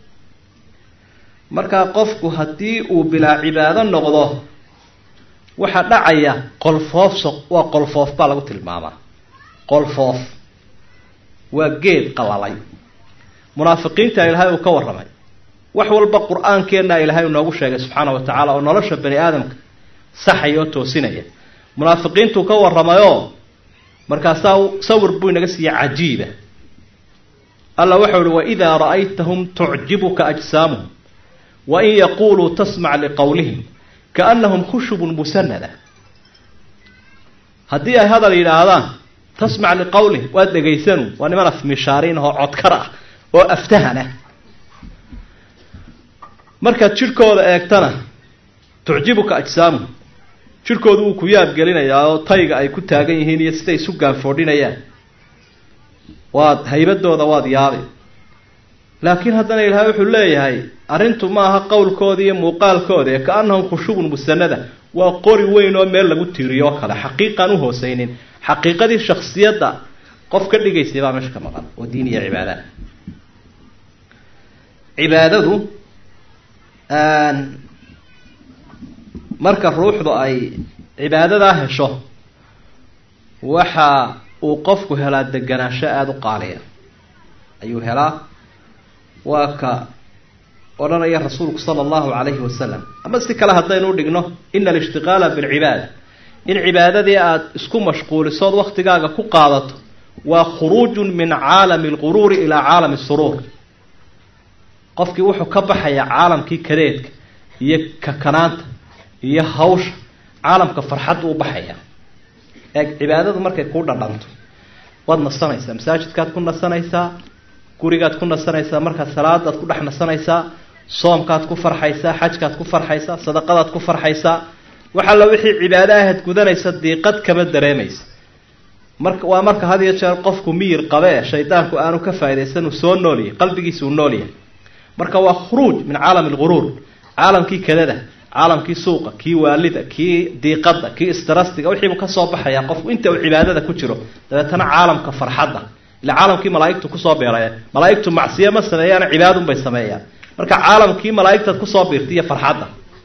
markaa qofku haddii uu bilaa cibaado noqdo waxaa dhacaya qolfoof waa qolfoof baa lagu tilmaamaa qolfoof waa geed qalalay munaafiqiinta ilaahay uu ka warramay wax walba qur-aankeenna ilaahay uu noogu sheegay subxaana wa tacaala oo nolosha bani aadamka saxaya oo toosinaya munaafiqiintuu ka warramayoo markaasaa sawir buu inaga siiya cajiiba alla waxau uhi waidaa ra'aytahum tucjibuka ajsaamuhum wain yaquuluu tasmac liqowlihim kaannahum khushubun musanada haddii ay hadal yidhaahdaan tasmac liqowlihim waad dhegaysanu waa niman afmishaariin oo codkar ah oo aftahanah markaad jidhkooda eegtana tucjibuka ajsaamuhum jidhkoodu wuu ku yaabgelinayaa oo tayga ay ku taagan yihiin iyo siday isu gaanfoodhinayaan waad haybadooda waad yaabi laakiin haddana ilaahay wuxuu leeyahay arrintu ma aha qowlkooda iyo muuqaalkooda ee ka-annahum khushubun musanada waa qori weyn oo meel lagu tiiriyo oo kale xaqiiqaan u hoosaynin xaqiiqadii shaksiyadda qof ka dhigaysay baa meesha ka maqan oo diin iyo cibaada cibaadadu marka ruuxdu ay cibaadadaa hesho waxa uu qofku helaa deganaansho aada u qaaliya ayuu helaa waa ka ولنا يا رسولك صلى الله عليه وسلم أما استكلا هدين ودقنا إن الاشتغال بالعبادة إن عبادة دي اسكو مشغول صاد وقت قاقا كو قادته وخروج من عالم الغرور إلى عالم السرور قفكي وحو كبحيا عالم كي كريتك هي ككنانت هي هوش عالم كفرحات وبحيا عبادة مركز كودا دانتو واد نصنيسا مساجد كاد كون نصنيسا كوريغاد كون نصنيسا مركز صلاة داد كو دخ نصنيسا صوم كاد كو فرحيسا حج كاد كو فرحيسا صدقات كو فرحيسا وحلا وحي عبادات كودانيسا ديقad kama dareemaysa marka waa marka had iyo jeer qofku miir qabee shaydaanku aanu ka faa'iideysan uu soo nooliyo qalbigiisu uu nooliyo marka waa khuruuj min caalam al-ghurur caalamkii kadada caalamkii suuqa kii waalida kii diiqada kii istarastiga wixii uu ka soo baxaya qofku inta uu cibaadada ku jiro dabeetana caalamka farxadda ila caalamkii malaa'iktu ku soo beerayeen malaa'iktu macsiyo ma sameeyaan cibaadun bay sameeyaan marka caalamkii malaa'ikta ku soo beertiya farxadda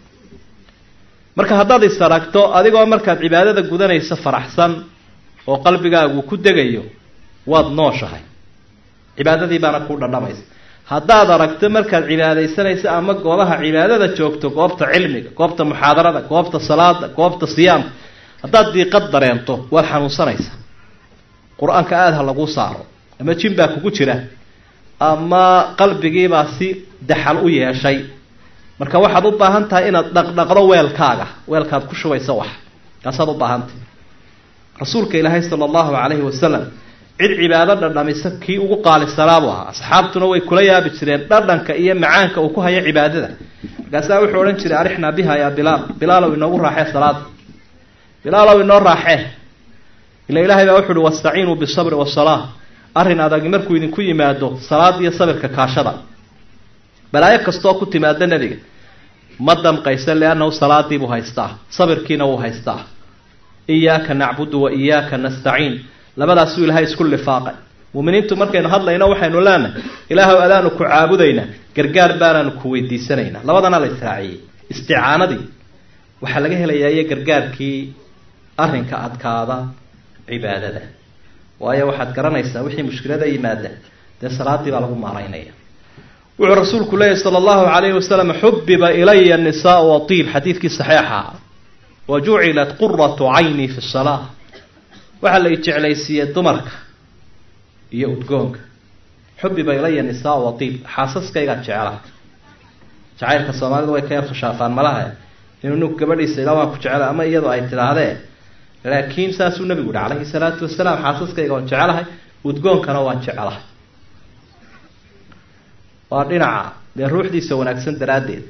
marka haddaad isaragto adigoo markaad cibaadada gudanaysa faraxsan oo qalbigaagu ku degayo waad nooshahay cibaadadii baana ku dhadhamaysa haddaad aragto markaad cibaadaysanaysa ama goobaha cibaadada joogto goobta cilmiga goobta muxaadarada goobta salaada goobta siyaamka haddaad diiqad dareento waad xanuunsanaysaa qur-aanka aada ha lagu saaro ama jin baa kugu jira ama qalbigiibaa si daxal u yeeshay marka waxaad u baahan tahay inaad dhaqdhaqdo weelkaaga weelkaad ku shubayso wax kaasaad u baahan tahay rasuulka ilaahay sallallahu alayhi wasallam cid cibaado dhadhamisa kii ugu qaalisanaab ah asxaabtuna way kula yaabi jireen dhadhanka iyo macaanka uu ku hayo cibaadada markaasaa wuxuu odhan jiray arixna biha ya bilaal bilaalow inoogu raaxee salaada bilaalow inoo raaxee ila ilaahay baa wuxuu wastaciinuu bisabri wasalaa arrin adag markuu idinku yimaado salaad iyo sabirka kaashada balaayo kastoo ku timaada nabiga ma damqaysa leanna salaadii buu haystaa sabirkiina wuu haystaa iyaaka nacbudu wa iyaaka nastaciin labadaasuu ilaahay isku lifaaqay muuminiintu markaynu hadlayno waxaynu leenahay ilaahow adaanu ku caabudaynaa gargaar baanaanu ku weydiisanaynaa labadana la israaciyey isticaanadii waxaa laga helayaa iyo gargaarkii arrinka adkaada cibaadada waayo waxaad garanaysaa wixii mushkilada yimaada dee salaadii baa lagu maaraynaya wuxuu rasuulku leeyahy sala allahu calayhi wasalam xubiba ilaya annisaau watiib xadiidkii saxiixa wa jucilat quratu cayni fi salaa waxaa la ijeclaysiiyey dumarka iyo udgoonka xubiba ilaya nisaau watiib xaasaskaygaa jecelaha jacaylka soomaalida way ka yar khashaafaan malaha inuu ninku gabadhiisa ilaa waan ku jecela ama iyadu ay tidhaahdee laakiin saasuu nabigu yihi calayhi salaatu wasalaam xaasaskayga waan jecelahay udgoonkana waan jecelahay waa dhinaca dee ruuxdiisa wanaagsan daraaddeed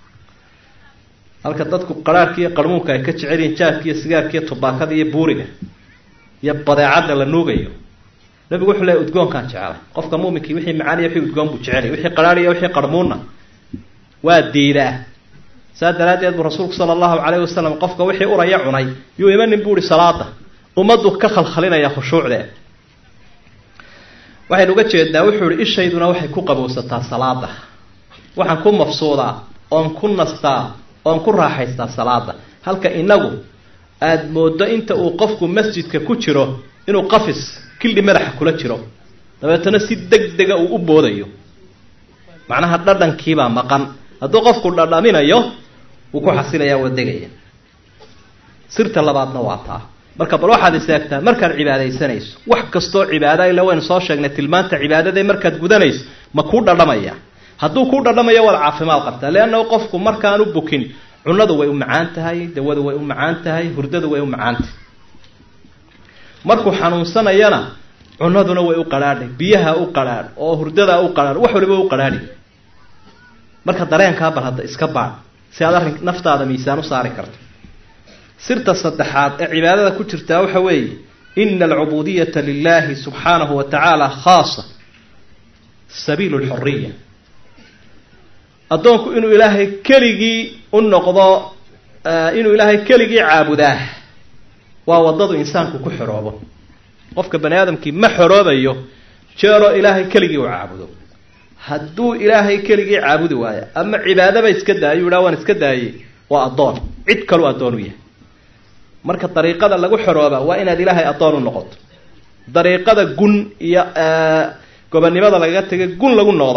halka dadku qaraarka iyo qarmuunka ay ka jecel yihiin jaadka iyo sigaarka iyo tubaakada iyo buuriga iyo badeecadda la nuugayo nabigu wuxuu leeyahay udgoonkaan jecelahay qofka muuminkii wixii macaan iyo wixii udgoon buu jecel yahay wixii qaraar iyo wixii qarmuunna waa diidaa saa daraaddeed buu rasuulku sala allahu calayhi wasalam qofka wixii uraya cunay yuu imanin buu ihi salaada ummaddu ka khalkhalinaya khushuucdeed waxaynu uga jeednaa wuxuu ihi ishayduna waxay ku qabowsataa salaada waxaan ku mafsuudaa oon ku nastaa oon ku raaxaystaa salaada halka inagu aada moodo inta uu qofku masjidka ku jiro inuu qafis kildhi madaxa kula jiro dabeetana si deg dega uu u boodayo macnaha dhadhankiibaa maqan hadduu qofku dhadhaminayo wuu ku xasilayaa waa degaya sirta labaadna waa taa marka bal waxaad istaagtaa markaad cibaadaysanayso wax kastoo cibaada ila waynu soo sheegnay tilmaanta cibaadada markaad gudanayso ma ku dhadhamaya hadduu ku dhadhamayo wal caafimaad qabtaa leanna qofku markaanu bukin cunadu way u macaan tahay dawadu way u macaan tahay hurdadu way u macaan tahay markuu xanuunsanayana cunaduna way u qaraadhay biyaha u qaraadh oo hurdada u qaraadh wax waliba u qaraadhi marka dareenkaa bal hadda iska baadh si aad arrin naftaada miisaan u saari karto sirta saddexaad ee cibaadada ku jirtaa waxa weeye ina alcubudiyata lilahi subxaanahu wa tacaala khaasa sabiilu lxuriya addoonku inuu ilaahay keligii u noqdo inuu ilaahay keligii caabudaa waa waddadu insaanku ku xoroobo qofka bani aadamkii ma xoroobayo jeeroo ilaahay keligii u caabudo hadduu ilaahay keligii caabudi waayo ama cibaadaba iska daayo idhaa waan iska daayey waa addoon cid kaluu addoon u yahay marka dariiqada lagu xorooba waa inaad ilaahay addoon u noqoto dariiqada gun iyo gobonnimada lagaga tegay gun lagu noqdaa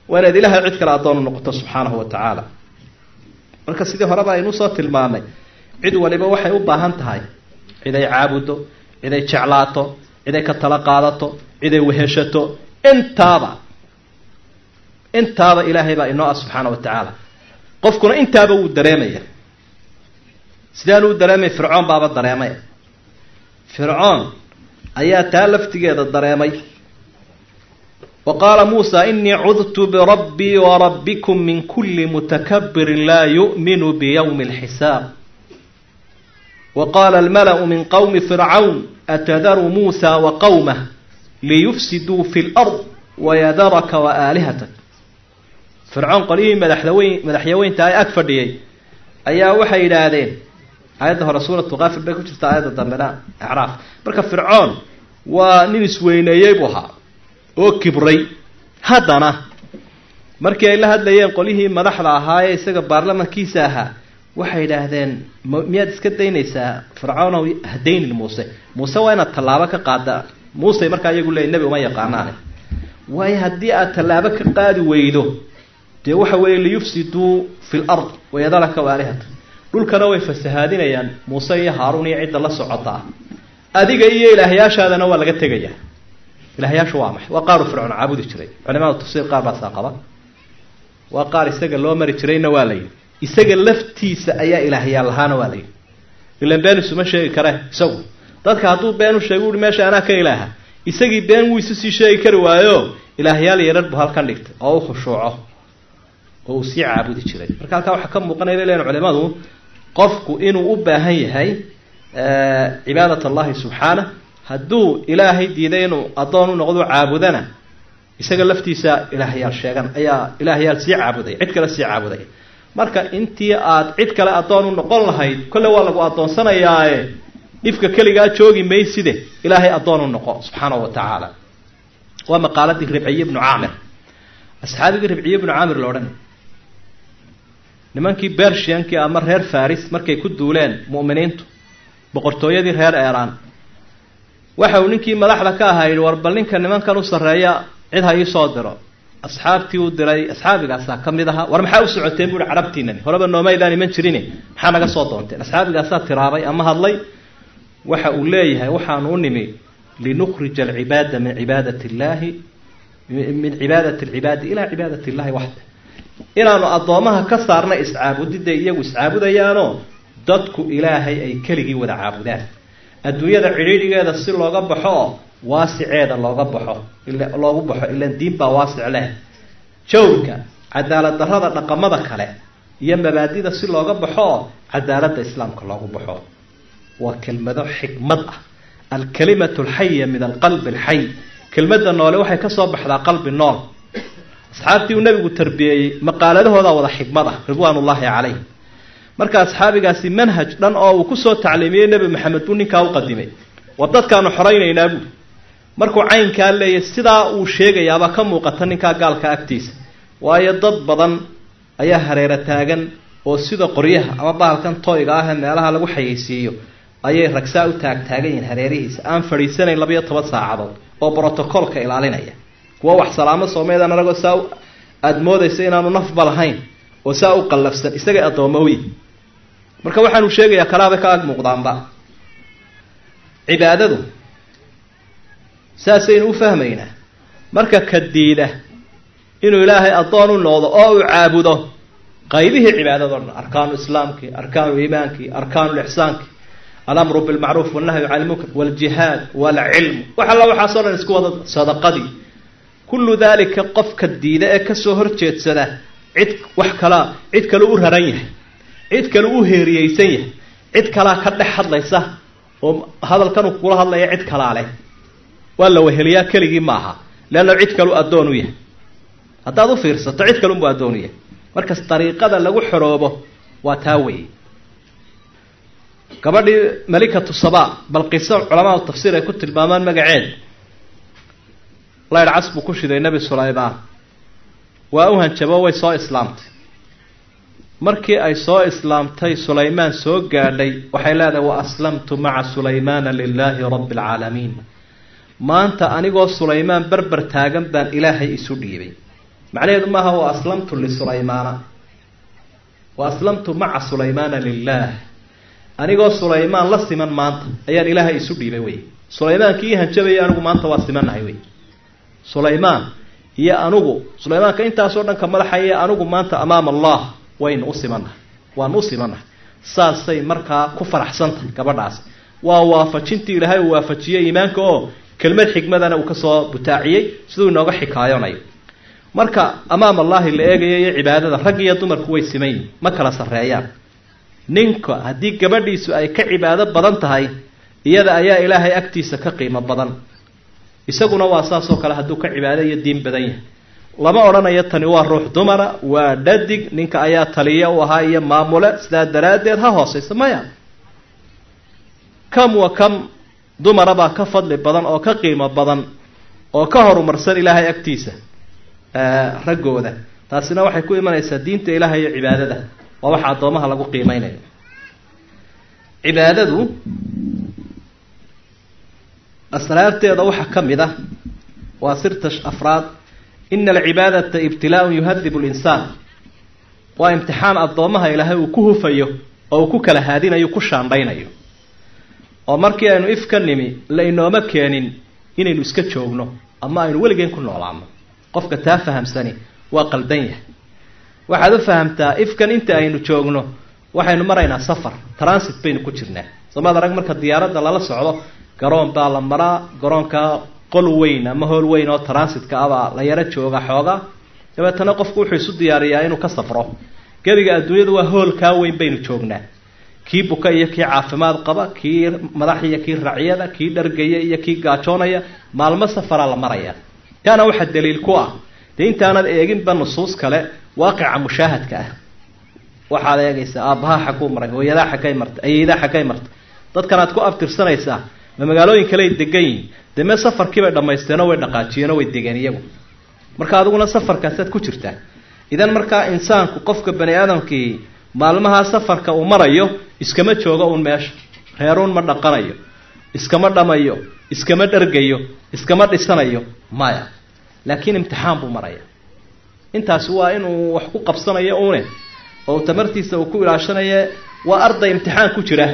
waana ilaahay cid kale adoon noqoto subxaanahu wa tacaala. marka sidii horeba aynu soo tilmaamay cid waliba waxay u baahan tahay cid ay caabudo, cid ay jeclaato, cid ay ka tala qaadato, cid ay weheshato. intaaba intaaba ilaahay baa inoo ah subxaana wa tacaala. qofkuna intaaba wuu dareemaya. sidaan uu dareemay fircoon baaba dareemay. fircoon ayaa taa laftigeeda dareemay. وقال موسى إني عذت بربي وربكم من كل متكبر لا يؤمن بيوم الحساب. وقال الملأ من قوم فرعون أتذر موسى وقومه ليفسدوا في الأرض ويذرك وآلهتك. فرعون قليل مدحيوين مدحيوين تاي أكفر دي أيها وحي إلهين آياتها رسولة غافر بيكو جرت آيات الضمناء أعراف. بركة فرعون وننسوين يبوها oo kibray. haddana markii ay la hadlayeen qolihii madaxda ahaa ee isaga baarlamankiisa ahaa waxay yidhaahdeen miyaad iska daynaysaa fircawnow hadaynin muuse muuse waa inaad tallaabo ka qaada. muuse markaa iyagu leeyahay nebi uma yaqaanaane waayo haddii aad tallaabo ka qaadi weydo dee waxa weeye liyufsiduu fi lard wayadaraka waalihata, dhulkana way fasahaadinayaan muuse iyo haaruun iyo cidda la socotaa. adiga iyo ilaahyaashaadana waa laga tegayaa. ilaahyaashu waa maxay? waa qaaru fircoon caabudi jiray. culimada tafsiir qaar baa saaqaba. waa qaar isaga loo mari jirayna waa layidhi. isaga laftiisa ayaa ilaahyaal lahaana waa layidhi. ilan been isuma sheegi kare isagu. dadka hadduu been u sheego uhi meesha anaa ka ilaaha, isagii been wuu isu sii sheegi kari waayo ilaahyaal yarar buu halkan dhigtay oo u khushuuco oo uu sii caabudi jiray. marka halkaa waxaa ka muuqanaya leeyihin culimadu qofku inuu u baahan yahay cibaadat allahi subxaanah. hadduu ilaahay diiday inuu adoon u noqdo caabudana isaga laftiisa ilaahyaal sheegan ayaa ilaahyaal sii caabuday, cid kale sii caabuday. marka intii aad cid kale adoon u noqon lahayd kolle waa lagu adoonsanayaae ifka keligaa joogi mayside ilaahay adoon u noqo subxaanahu wa tacaala. waa maqaaladii ribciye ibnu caamir, asxaabigii ribciye ibnu caamir la odhan. nimankii bershiyankii ama reer faris markay ku duuleen mu'miniintu boqortooyadii reer eeraan, waxa uu ninkii madaxda ka ahaa yidhi war bal ninka nimankan u sarreeya cid ha ii soo diro. asxaabtii uu diray asxaabigaasaa ka mid ahaa. war maxaa u socoteen buuhi carabtiinani horeba noomaydaan iman jirin maxaa naga soo doonteen? asxaabigaasaa tiraabay ama hadlay. waxa uu leeyahay waxaanu u nimi linukhrija alcibaada min cibaadati illaahi min cibaadati alcibaadi ilaa cibaadati illahi waxda. inaanu addoomaha ka saarna iscaabudida iyagu iscaabudayaanoo dadku ilaahay ay keligii wada caabudaan. adduunyada cidhiidhigeeda si looga baxo oo waasiceeda looga baxo loogu baxo ilaan diin baa waasic leh. jawrka cadaalad darrada dhaqamada kale iyo mabaadida si looga baxo oo cadaaladda islaamka loogu baxo. waa kelmado xikmad ah. alkalimatu alxaya min alqalbi alxay. kelmadda noole waxay ka soo baxdaa qalbi nool. asxaabtii uu nabigu tarbiyeeyey maqaaladahooda wada xikmad ah ridwaanullaahi calayh. marka asxaabigaasi manhaj dhan oo uu ku soo tacliimiyey nebi maxamed buu ninkaa u qadimay. waa dadkaanu xoraynaynaa buuri. markuu caynkaa leeyahy sidaa uu sheegayaabaa ka muuqata ninkaa gaalka agtiisa. waayo dad badan ayaa hareera taagan oo sida qoryaha ama bahalkan toyga ah ee meelaha lagu xayeysiiyo ayay ragsaa u taagtaagan yihiin hareerihiisa aan fadhiisanayn labayo toban saacadood oo brotocolka ilaalinaya. kuwa wax salaamo soomeedaan anagoo saa aada moodaysa inaanu nafba lahayn oo saa u qallafsan isagay addoomowi. marka waxaanu sheegayaa kalaabay ka ag muuqdaanba. cibaadadu saasaynu u fahmaynaa. marka ka diida inuu ilaahay addoon u noqdo oo uu caabudo qaybihii cibaadado dhan, arkaanu islaamkii, arkaanu iimaankii, arkaanu lixsaankii, alamru bilmacruuf walnahyu cani lmunkar waljihaad walcilmu, wax alla waxaasoo dhan isku wada sadaqadii. kullu daalika qofka diida ee kasoo horjeedsada cid wax kalaa cid kale u raran yahay, cid kale u heeriyeysan yahay, cid kalaa ka dhex hadlaysa oo hadalkan uu kula hadlaya cid kalaa leh. waa la weheliyaa keligii maaha, leanna cid kalu addoon u yahay. haddaad u fiirsato cid kalunbuu addoon u yahay. markas dariiqada lagu xoroobo waa taa weeye. gabadhii malikatu saba bal qiso culamaadu tafsiir ay ku tilmaamaan magaceed layr cas buu ku shiday nebi sulaymaan. waa u hanjabo way soo islaamtay. markii ay soo islaamtay sulaymaan soo gaadhay waxay leedahay wa aslamtu maca sulaymaana lilaahi rabbi alcaalamiin. maanta anigoo sulaymaan berber taagan baan ilaahay isu dhiibay. macnaheedu maaha wa aslamtu lisulaymaana wa aslamtu maca sulaymaana lilah anigoo sulaymaan la siman maanta ayaan ilaahay isu dhiibay wey sulaymaankii ii hanjabaya anigu maanta waa simannahay wey sulaymaan iyo anugu sulaymaanka intaasoo dhanka madaxaya anugu maanta amaama allah waynu u simannahay waanu u simannahay saasay markaa ku faraxsantahay gabadhaas waa waafajintii ilaahay uu waafajiyey iimaanka oo kelmad xikmadana uu kasoo butaaciyey siduu inooga xikaayonayo marka amaam allahi la eegayo iyo cibaadada rag iyo dumarku way siman yihin ma kala sarreeyaan ninka haddii gabadhiisu ay ka cibaado badan tahay iyada ayaa ilaahay agtiisa ka qiimo badan isaguna waa saas oo kale hadduu ka cibaado iyo diin badan yahay lama odhanayo tani waa ruux dumara waa dhadig ninka ayaa taliya u ahaa iyo maamule sidaa daraaddeed ha hoosaysa maya kam wa kam dumara baa ka fadli badan oo ka qiimo badan oo ka horumarsan ilaahay agtiisa raggooda taasina waxay ku imanaysaa diinta ilaahay iyo cibaadada waa waxa addoomaha lagu qiimeynayo cibaadadu asraarteeda waxaa ka mid ah waa sirta afraad ina alcibaadata ibtilaaun yuhadibu linsaan waa imtixaan addoomaha ilaahay uu ku hufayo oo uu ku kala haadinayo ku shaandhaynayo oo markii aynu if ka nimi la inooma keenin inaynu iska joogno ama aynu weligeen ku noolaano qofka taa fahamsani waa qaldan yahay waxaad u fahamtaa ifkan inta aynu joogno waxaynu maraynaa safar transit baynu ku jirnaa somaad arag marka diyaaradda lala socdo garoon baa la maraa garoonka qol weyn ama hool weyn oo transitka abaa la yaro jooga xoogaa dabeetana qofku wuxuu isu diyaariyaa inuu ka safro gebiga adduunyadu waa hoolkaa weyn baynu joognaa kii buka iyo kii caafimaad qaba kii madax iyo kii racyada kii dhargaya iyo kii gaajoonaya maalmo safaraa la maraya kaana waxaa daliil ku ah dee intaanad eeginba nusuus kale waaqica mushaahadka ah waxaad eegaysaa aabbaha xaguu maray hooyadaa xaggay martay ayeedaa xaggay martay dadkan aad ku abtirsanaysaa ma magaalooyin kale ay degan yihin dee mee safarkiibay dhammaysteenoo way dhaqaajiyeenoo way degeen iyagu marka adiguna safarkaasaad ku jirtaa idan markaa insaanku qofka bani aadamkii maalmaha safarka uu marayo iskama joogo uun meesha reeruun ma dhaqanayo iskama dhamayo iskama dhargayo iskama dhisanayo maya laakiin imtixaan buu maraya intaasi waa inuu wax ku qabsanayo uune oo tamartiisa uu ku ilaashanayo waa arday imtixaan ku jira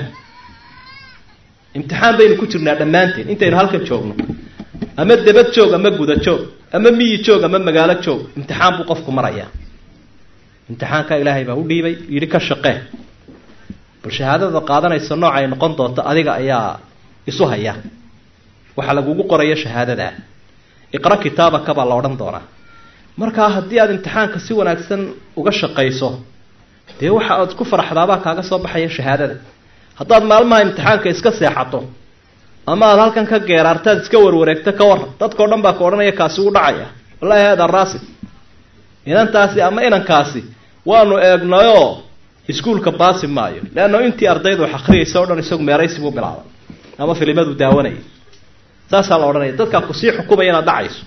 imtixaan baynu ku jirnaa dhammaanteen intaynu halkan joogno ama debad joog ama guda joog ama miyi joog ama magaalo joog imtixaan buu qofku marayaa imtixaanka ilaahay baa u dhiibay yidhi ka shaqee bal shahaadada qaadanaysa nooca ay noqon doonto adiga ayaa isu haya waxaa lagugu qorayo shahaadadaa iqra kitaabaka baa la odhan doonaa markaa haddii aada imtixaanka si wanaagsan uga shaqayso dee waxa aad ku faraxdaabaa kaaga soo baxaya shahaadada haddaad maalmaha imtixaanka iska seexato ama aada halkan ka geeraartaad iska warwareegto ka war dadkao dhan baa ka odhanaya kaasi u dhacaya wallahi hada raasib inantaasi ama inankaasi waanu eegnayoo iskuulka baasi maayo leanno intii ardaydu wax akriyaysa o dhan isagu meeraysi buu bilaabay ama filimadu daawanaya saasaa la odhanaya dadkaa kusii xukumaya inaad dhacayso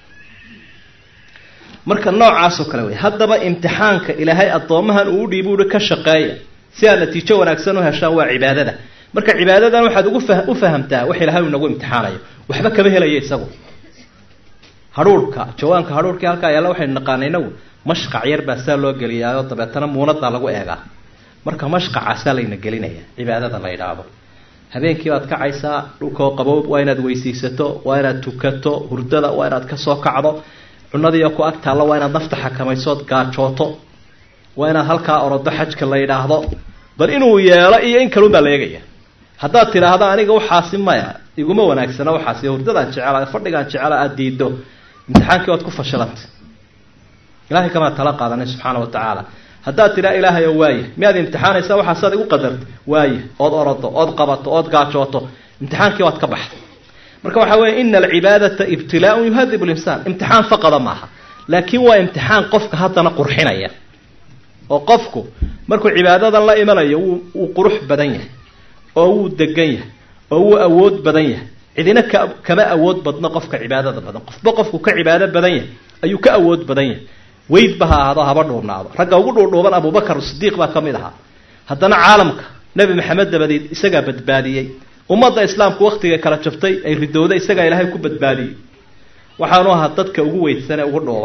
marka noocaasoo kale wey haddaba imtixaanka ilaahay addoomahan uu udhiibu uhi ka shaqeeya si aad natiijo wanaagsan u heshaan waa cibaadada marka cibaadadan waxaad ugu fa u fahamtaa wax ilaahay uu nagu imtixaanayo waxba kama helayo isagu hadhuurhka jawaanka hadhuurkii halkaa yaalla waxaynu naqaana inagu mashqac yar baa saa loo geliyaayo dabeetana muunadaa lagu eegaa marka mashqacaasaa layna gelinaya cibaadada la yidhaahdo habeenkii baad kacaysaa dhulkoo qabow waa inaad weysiisato waa inaad tukato hurdada waa inaad kasoo kacdo cunadiiyo ku ag taalla waa inaad nafta xakamaysood gaajooto waa inaad halkaa orodo xajka la yidhaahdo bal inuu yeelo iyo in kalun baa la eegaya haddaad tidhaahdo aniga waxaasi maya iguma wanaagsana waxaasi hurdadaan jecela fadhigaan jecela aada diido imtixaankii waad ku fashilantay ilahay kamaa tala qaadanay subxaana wa tacaala haddaad tidhaa ilaahay oo waaya miyaad imtixaanaysaa waxaasaad igu qadartay waaya ood orodo ood qabato ood gaajooto imtixaankii waad ka baxday marka waxaa weeye ina alcibaadata ibtilaaun yuhadibu linsaan imtixaan faqada maaha laakiin waa imtixaan qofka haddana qurxinaya oo qofku markuu cibaadadan la imanayo wuu wuu qurux badan yahay oo wuu degan yahay oo wuu awood badan yahay cidina ka kama awood badno qofka cibaadada badan qofba qofku ka cibaado badan yahay ayuu ka awood badan yahay weydba ha ahaado haba dhuurnaado ragga ugu dhuurdhuuban abubakar sidiiq baa ka mid ahaa haddana caalamka nebi maxamed dabadeed isagaa badbaadiyey ummadda islaamku waktiga kala jabtay ay ridowda isagaa ilaahay ku badbaadiyey waxaanu ahaa dadka ugu weydsanee ugu dhuuban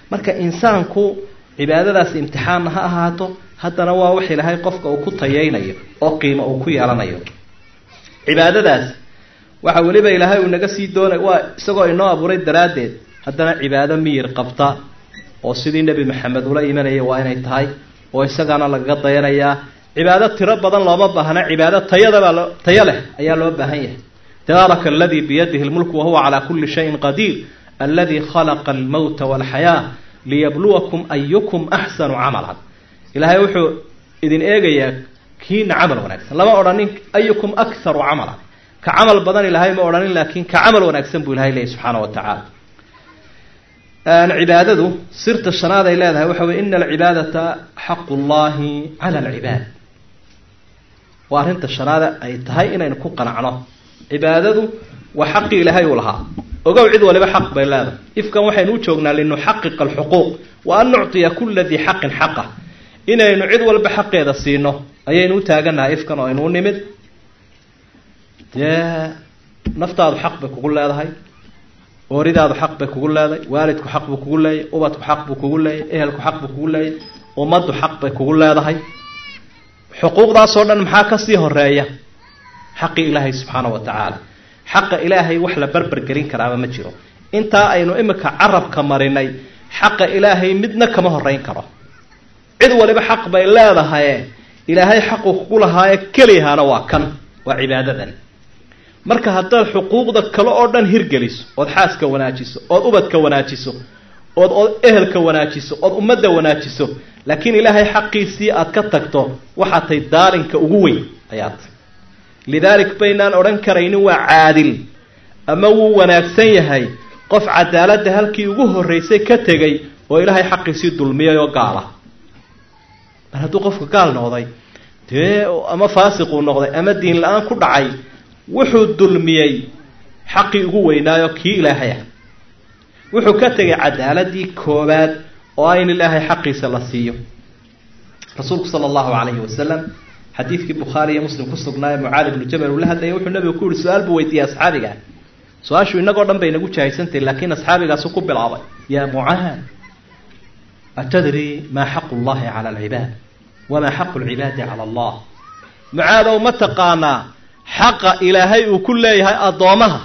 marka insaanku cibaadadaas imtixaan ha ahaato haddana waa wax ilaahay qofka uu ku tayeynayo oo qiimo uu ku yeelanayo cibaadadaas waxa waliba ilaahay uu naga sii doonay waa isagoo inoo abuuray daraaddeed haddana cibaado miyir qabta oo sidii nebi maxamed ula imanayay waa inay tahay oo isagana lagaga dayanayaa cibaado tiro badan looma baahna cibaado tayadaba tayo leh ayaa loo baahan yahay tabaaraka alladii biyadihi lmulku wahuwa calaa kulli shayin qadiir alladii khalaqa almawta walxayaa liyabluwakum ayukum axsanu camalan ilaahay wuxuu idin eegayaa kiina camal wanaagsan lama odhanin ayukum akharu camalan ka camal badan ilaahay ma odhanin laakiin ka camal wanaagsan buu ilahay leeyahy subxaana wa tacaala cibaadadu sirta shanaad ay leedahay waxa weye ina alcibaadata xaqu llahi cala alcibaad waa arrinta shanaada ay tahay inaynu ku qanacno cibaadadu waa xaqii ilaahay uu lahaa ogow cid waliba xaq bay leedahay ifkan waxaynu u joognaa linuxaqiqa alxuquuq wa an nuctiya kula dii xaqin xaqah inaynu cid walba xaqeeda siino ayaynu u taaganahay ifkan oo aynu u nimid dee naftaadu xaq bay kugu leedahay ooridaadu xaq bay kugu leedahay waalidku xaq buu kugu leeyahy ubadku xaq buu kugu leeyahy ehelku xaq buu kugu leeyahy ummaddu xaq bay kugu leedahay xuquuqdaasoo dhan maxaa kasii horeeya xaqii ilaahay subxaana wa tacaala xaqa ilaahay wax la barbar gelin karaaba ma jiro intaa aynu imika carabka marinay xaqa ilaahay midna kama horeyn karo cid waliba xaq bay leedahaye ilaahay xaqu kugu lahaaye keliyahaana waa kan waa cibaadadan marka haddaad xuquuqda kale oo dhan hirgeliso ood xaaska wanaajiso ood ubadka wanaajiso ood ood ehelka wanaajiso ood ummadda wanaajiso laakiin ilaahay xaqiisii aad ka tagto waxaad tahay daalinka ugu weyn ayaad tahay lidaalik baynaan odhan karaynin waa caadil ama wuu wanaagsan yahay qof cadaaladda halkii ugu horraysay ka tegay oo ilaahay xaqiisii dulmiyay oo gaala mar hadduu qofka gaal noqday dee ama faasiquu noqday ama diin la-aan ku dhacay wuxuu dulmiyey xaqii ugu weynaayo kii ilaahay ah wuxuu ka tegay cadaaladii koobaad oo in ilaahay xaqiisa la siiyo rasuulku sala allahu calayhi wasalam xadiidkii bukhaari iyo muslim ku sugnaaye mucaad ibnu jabal uu la hadlayay wuxuu nabigu ku yihi su-aal buu weydiiyey asxaabiga su-aashu inagoo dhan bay nagu jahaysantahay laakiin asxaabigaasu ku bilaabay yaa mucaad atadri maa xaqu llahi cala alcibaad wamaa xaqu lcibaadi cala allah mucaadow ma taqaanaa xaqa ilaahay uu ku leeyahay addoomaha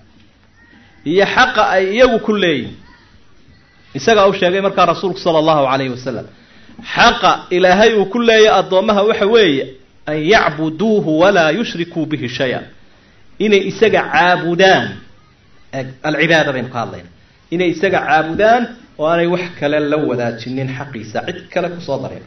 iyo xaqa ay iyagu ku leeyihin isagaa u sheegay markaa rasuulku sala allahu calayhi wasalam xaqa ilaahay uu ku leeyahay addoomaha waxa weeye an yacbuduuhu walaa yushrikuu bihi shay-an inay isaga caabudaan alcibaada baynu ka hadlayna inay isaga caabudaan oo aanay wax kale la wadaajinin xaqiisa cid kale kusoo dareen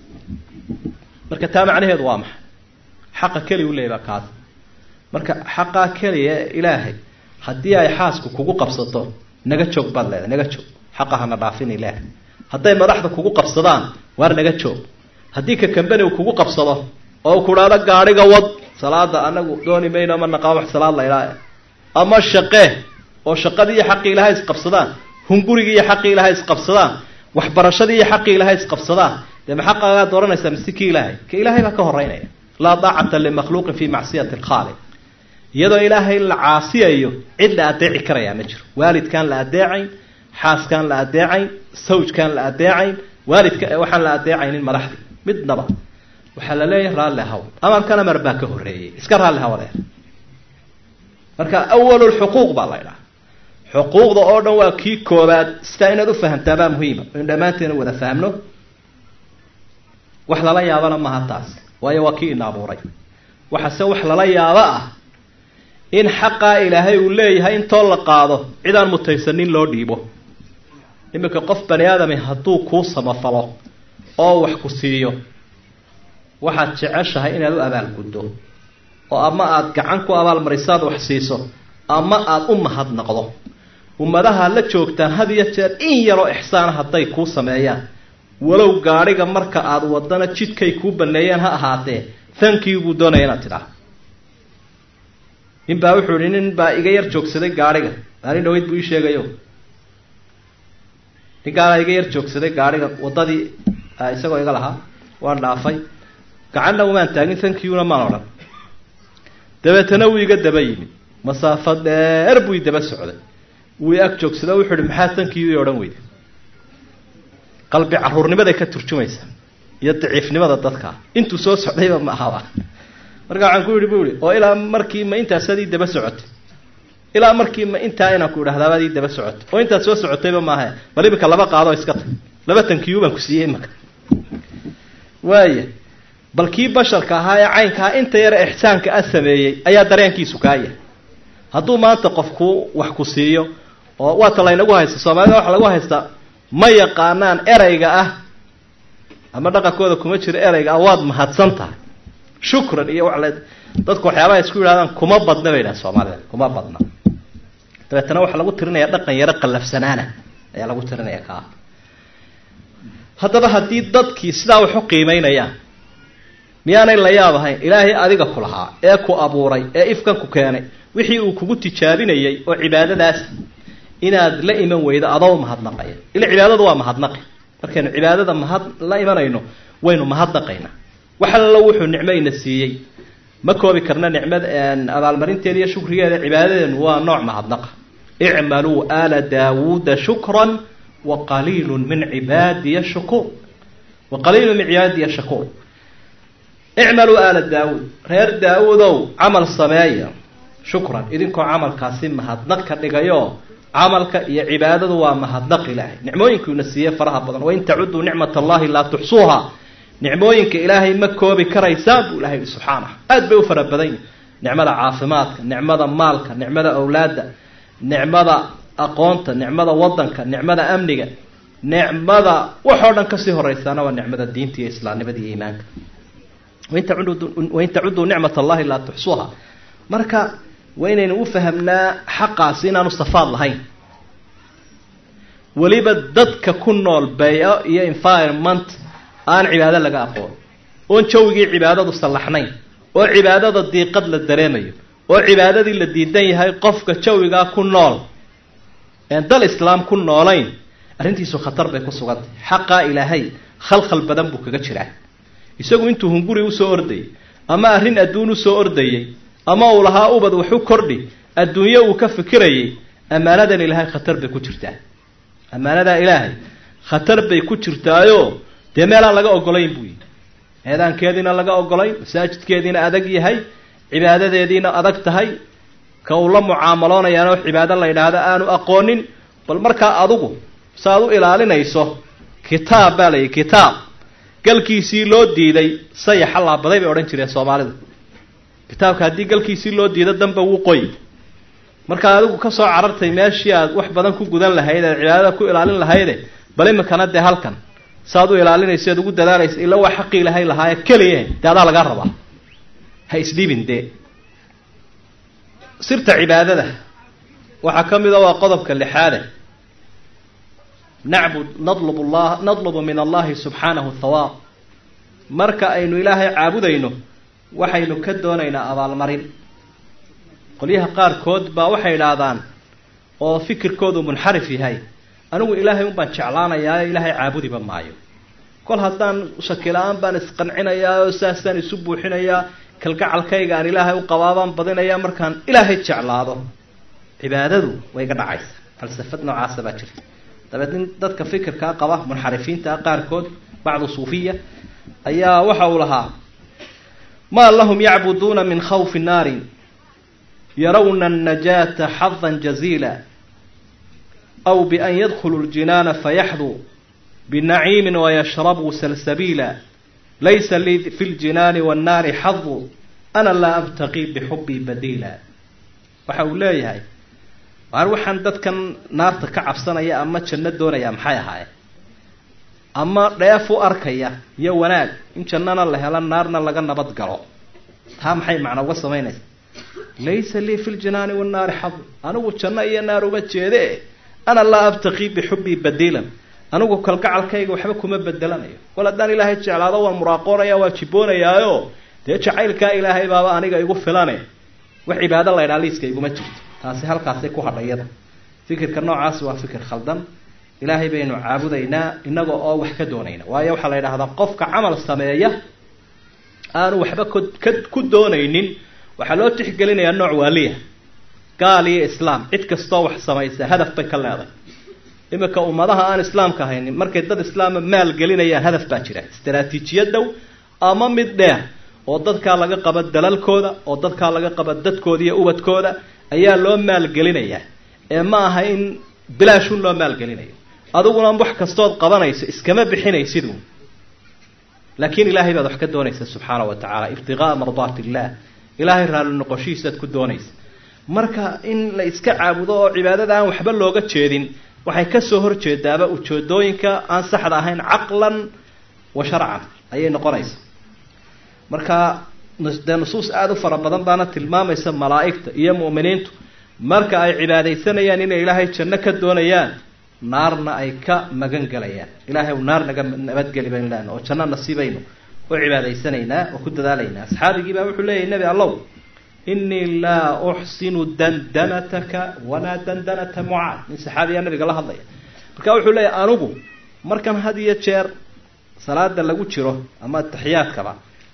marka taa macnaheedu waa maxay xaqa keliya u leeyahy baa kaas marka xaqaa keliya ilaahay haddii ay xaasku kugu qabsato naga joog baad leedahay naga joog xaqa hana dhaafin ilaahay hadday madaxda kugu qabsadaan waar naga joog haddii ka kambani uu kugu qabsado oo ku dhaado gaadhiga wad salaada anagu dooni mayno ma naqaa wax salaad la ilaahay ama shaqee oo shaqadii iyo xaqii ilaahay isqabsadaan hungurigii iyo xaqii ilaahay isqabsadaan waxbarashadii iyo xaqii ilaahay isqabsadaan dee ma xaqaagaa dooranaysaa mise kii ilaahay ka ilaahay baa ka horeynaya laa daacata limakhluuqin fi macsiyati alkhaaliq iyadoo ilaahay la caasiyayo cid la adeeci karayaa ma jiro waalidkaan la adeecayn xaaskaan la adeecayn sawjkaan la adeecayn waalidka waxaan la adeecaynin madaxdii midnaba waxaa la leeyahay raalli haw amarkan amar baa ka horreeyey iska raalli hawadeer marka awalulxuquuq baa la ydhaha xuquuqda oo dhan waa kii koobaad sidaa inaad u fahamtaa baa muhiima in dhammaanteena wada fahmno wax lala yaabana maha taas waayo waa kii ina abuuray waxase wax lala yaabo ah in xaqaa ilaahay uu leeyahay intoo la qaado cidaan mutaysanin loo dhiibo iminka qof bani aadami hadduu kuu samafalo oo wax ku siiyo waxaad jeceshahay inaad u abaalguddo oo ama aada gacan ku abaalmarisaad wax siiso ama aada u mahadnaqdo ummadaha la joogtaan had iyo jeer in yaroo ixsaana hadday kuu sameeyaan walow gaadhiga marka aada wadana jidkay kuu baneeyeen ha ahaatee thankii buu doonaya inaad tidhaah nin baa wuxuu ihi nin baa iga yar joogsaday gaadhiga maalin dhaweyd buu ii sheegayo ninkaanaa iga yar joogsaday gaadhiga waddadii isagoo iga lahaa waan dhaafay gacanna umaan taagin thankiuna maan odhan dabeetana wuu iga daba yimid masaafo dheer buu i daba socday wuu i ag joogsaday wuxuu ihi maxaa thankiyu i odhan weyday qalbi caruurnimada ka turjumaysa iyo daciifnimada dadka intuu soo socdayba ma aha marka waxaan ku yiri buuli oo ilaa markii ma inta sadii daba socotay ilaa markii ma inta inaan ku dhahdabadii daba socotay oo inta soo socotayba ma aha bal ibka laba qaado iska tag laba tankiyuban ku siiyay marka waaye balkii basharka ahaa ee caynka inta yar ihsaanka asameeyay ayaa dareenkiisu kaaya hadduu maanta qofku wax ku siiyo oo waa talaynagu haysto Soomaalida wax lagu haysta ma yaqaanaan erayga ah ama dhaqankooda kuma jiro erayga awaad mahadsan tahay shukran iyo wax la dadku waxyaabaha isku yiraahdaan kuma badna weeyna Soomaalida kuma badna dabeetana waxa lagu tirinayaa dhaqan yar qalafsanaana ayaa lagu tirinayaa ka haddaba haddii dadkii sidaa wax u qiimeynayaan miyaanay la yaabahayn ilaahay adiga ku lahaa ee ku abuuray ee ifkan ku keenay wixii uu kugu tijaabinayay oo cibaadadaas inaad la iman weydo adoo mahadnaqay ila cibaadadu waa mahadnaqi markaan cibaadada mahad la imanayno waynu mahadnaqayna waxa la wuxuu nicmayna siiyay ma koobi karna nicmad aan abaalmarinteeda iyo shukrigeeda cibaadadeenu waa nooc mahadnaqa i'malu ala daawud shukran wa qalilun min ibadiy shakur wa qalilun min ibadiy shakur i'malu ala daawud reer daawudow amal sameeya shukran idinko amalkaasi mahadnaq ka dhigayo amalka iyo cibaadadu waa mahadnaq ilaahay nicmooyinku nasiye faraha badan wa inta udu ni'matallahi la tuhsuha nicmooyinka ilaahay ma koobi karaysaa buu ilaahay subhanahu aad bay u fara badan nicmada caafimaadka nicmada maalka nicmada awlaada nicmada aqoonta nicmada wadanka nicmada amniga nicmada wax oo dhan ka sii horeysana waa nicmada diinta iyo islaamnimada iyo iimaanka wa inta udu wa inta udu ni'matallahi la tuhsuha marka وين وفهمنا حقا سينانو صفاد لهين وليبا ددك كنول بيئة يا environment آن عبادة لغا أقول وان شوقي عبادة صلحنين وعبادة دي قد للدرامي وعبادة دي للديدين هاي قفك شوقي كنول يعني دا الإسلام كنولين أرنتي سو خطر بيكو سوغد حقا إلهي خلق البدن بوكا جرع يساقوا انتو هنقوري وسو أردي أما أرين أدونو سو أردي ama uu lahaa ubad wuxuu kordhi adduunyo uu ka fikirayay amaanadan ilaahay khatar bay ku jirtaa amaanada ilaahay khatar bay ku jirtaayo deemeela laga ogolayn buu eedaankeedina laga ogolayn masaajidkeedina adag yahay cibaadadeedina adag tahay ka uu la mucaamaloonayaan oo cibaado la yiraahdo aanu aqoonin bal marka adigu saad u ilaalinayso kitaab baa kitaab galkiisii loo diiday sayax Allah baday bay oran jireen Soomaalidu kitaabka hadii galkiisii loo diido danba uu qoy marka adigu ka soo carartay meeshii aad wax badan ku gudan lahayd cibaadada ku ilaalin lahayd bal imkana de halkan saad u ilaalinayso ugu dadaalayso ila wax xaqi ilahay lahaa kaliye daada laga rabaa ha isdibin de sirta cibaadada waxa kamid ah qodobka lixaad na'bud nadlubu Allah nadlubu min Allah subhanahu thawab marka aynu ilaahay caabudayno waxaynu ka doonaynaa abaalmarin qoliyaha qaar kood baa waxay yiraahdaan oo fikirkoodu munxarif yahay anigu ilaahay un baan jeclaanayaa ilaahay caabudiba maayo kol haddaan shakilaan baan isqancinayaa oo saasan isu buuxinayaa kalgacalkayga aan ilaahay u qabaabaan badinayaa markaan ilaahay jeclaado cibaadadu way ka dhacaysaa falsafad noocaas baa jirta dabeedna dadka fikirka qaba munxarifiinta qaar kood bacdu suufiya ayaa waxa uu lahaa ما لهم يعبدون من خوف النار يرون النجاة حظا جزيلا أو بأن يدخلوا الجنان فيحظوا بالنعيم ويشربوا سلسبيلا ليس لي في الجنان والنار حظ أنا لا أبتغي بحبي بديلا وحولاي هاي وأروح عندك كان نار تكعب سنة يا أما تشندون يا محايا هاي ama dheef u arkaya iyo wanaag in jannana la helo naarna laga nabad galo taa maxay macna uga sameynaysaa laysa li fil jinani wan nar hab anigu janna iyo naar uga jeede ana la abtaqi bi hubbi badilan anigu kalgacalkayga waxba kuma bedelanayo wala daan ilaahay jeclaado waan muraaqoonaya waa jiboonayaayo dee jacaylka ilaahay baaba aniga igu filane wax cibaado la ilaaliska iguma jirto taasi halkaas ay ku hadhayada fikirka noocaas waa fikir khaldan ilaahay baynu caabudaynaa inaga oo wax ka doonayna waayo waxa la yiraahdaa qofka amal sameeya aanu waxba ku doonaynin waxa loo tixgelinayaa nooc waliya gaal iyo islaam cid kastoo wax sameeysa hadaf bay ka leedahay imika ummadaha aan islaamka haynin markay dad islaama maal gelinayaan hadaf baa jira istaraatiijiyad dhow ama mid dheer oo dadkaa laga qaba dalalkooda oo dadkaa laga qaba dadkooda iyo ubadkooda ayaa loo maalgelinayaa ee ma aha in bilaashun loo maalgelinayo adiguna wax kastood qabanayso iskama bixinaysid laakiin ilaahay baad wax ka doonaysa subxaanahu wa tacaala ibtiqaa mardaati illah ilaahay raali noqoshiisaad ku doonaysa marka in la iska caabudo oo cibaadada aan waxba looga jeedin waxay ka soo horjeedaaba ujeedooyinka aan saxda ahayn caqlan wa sharcan ayay noqonaysaa marka dee nusuus aada u fara badan baana tilmaamaysa malaa'igta iyo mu'miniintu marka ay cibaadaysanayaan inay ilaahay janno ka doonayaan naarna ay ka magan galayaan ilaahay uu naar naga nabadgeli baynu leena oo janno nasiibayno oo cibaadaysanaynaa oo ku dadaalaynaa asxaabigii baa wuxuu leeyahay nebi allow innii laa uxsinu dandanataka walaa dandanata mucaad nin saxaabiyaa nabiga la hadlaya marka wuxuu leeyahay anigu markan had iyo jeer salaada lagu jiro ama taxiyaadkaba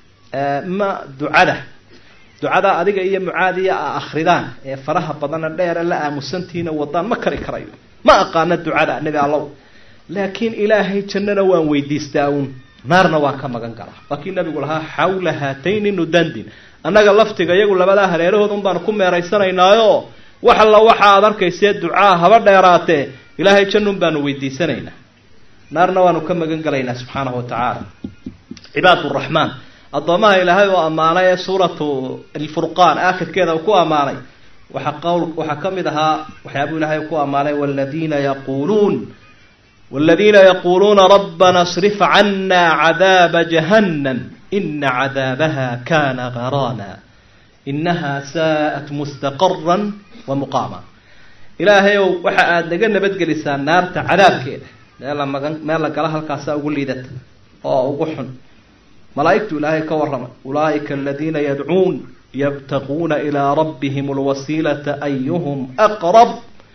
ma ducada ducada adiga iyo mucaadiya a akhridaan ee faraha badana dheere la aamusantiina wadaan ma kari karayo ma aqaana ducada nabi allow laakiin ilaahay jannana waan weydiistaa uun naarna waan ka magan galaa laakiin nabigu lahaa xawla haatayni nudandin annaga laftiga iyagu labadaa hareerahood un baan ku meeraysanaynaayo wax alla waxa aad arkaysee ducaa haba dheeraatee ilaahay jannun baanu weydiisanaynaa naarna waanu ka magan galaynaa subxaanahu wa tacaala cibaaduraxmaan addoomaha ilaahay oo ammaanay ee suuratu alfurqaan aakhirkeeda uu ku ammaanay waxaa qowl waxaa ka mid ahaa waxyaabuu ilaahay ku ammaanay waladiina yaquuluun والذين يقولون ربنا اصرف عنا عذاب جهنم إن عذابها كان غراما إنها ساءت مستقرا ومقاما إلهي وحا آدنا نبدأ لسان نار عذاب كده ما لك لها الكاسة أقول لي ذات أو وحن ملائكة إلهي كورما أولئك الذين يدعون يبتغون إلى ربهم الوسيلة أيهم أقرب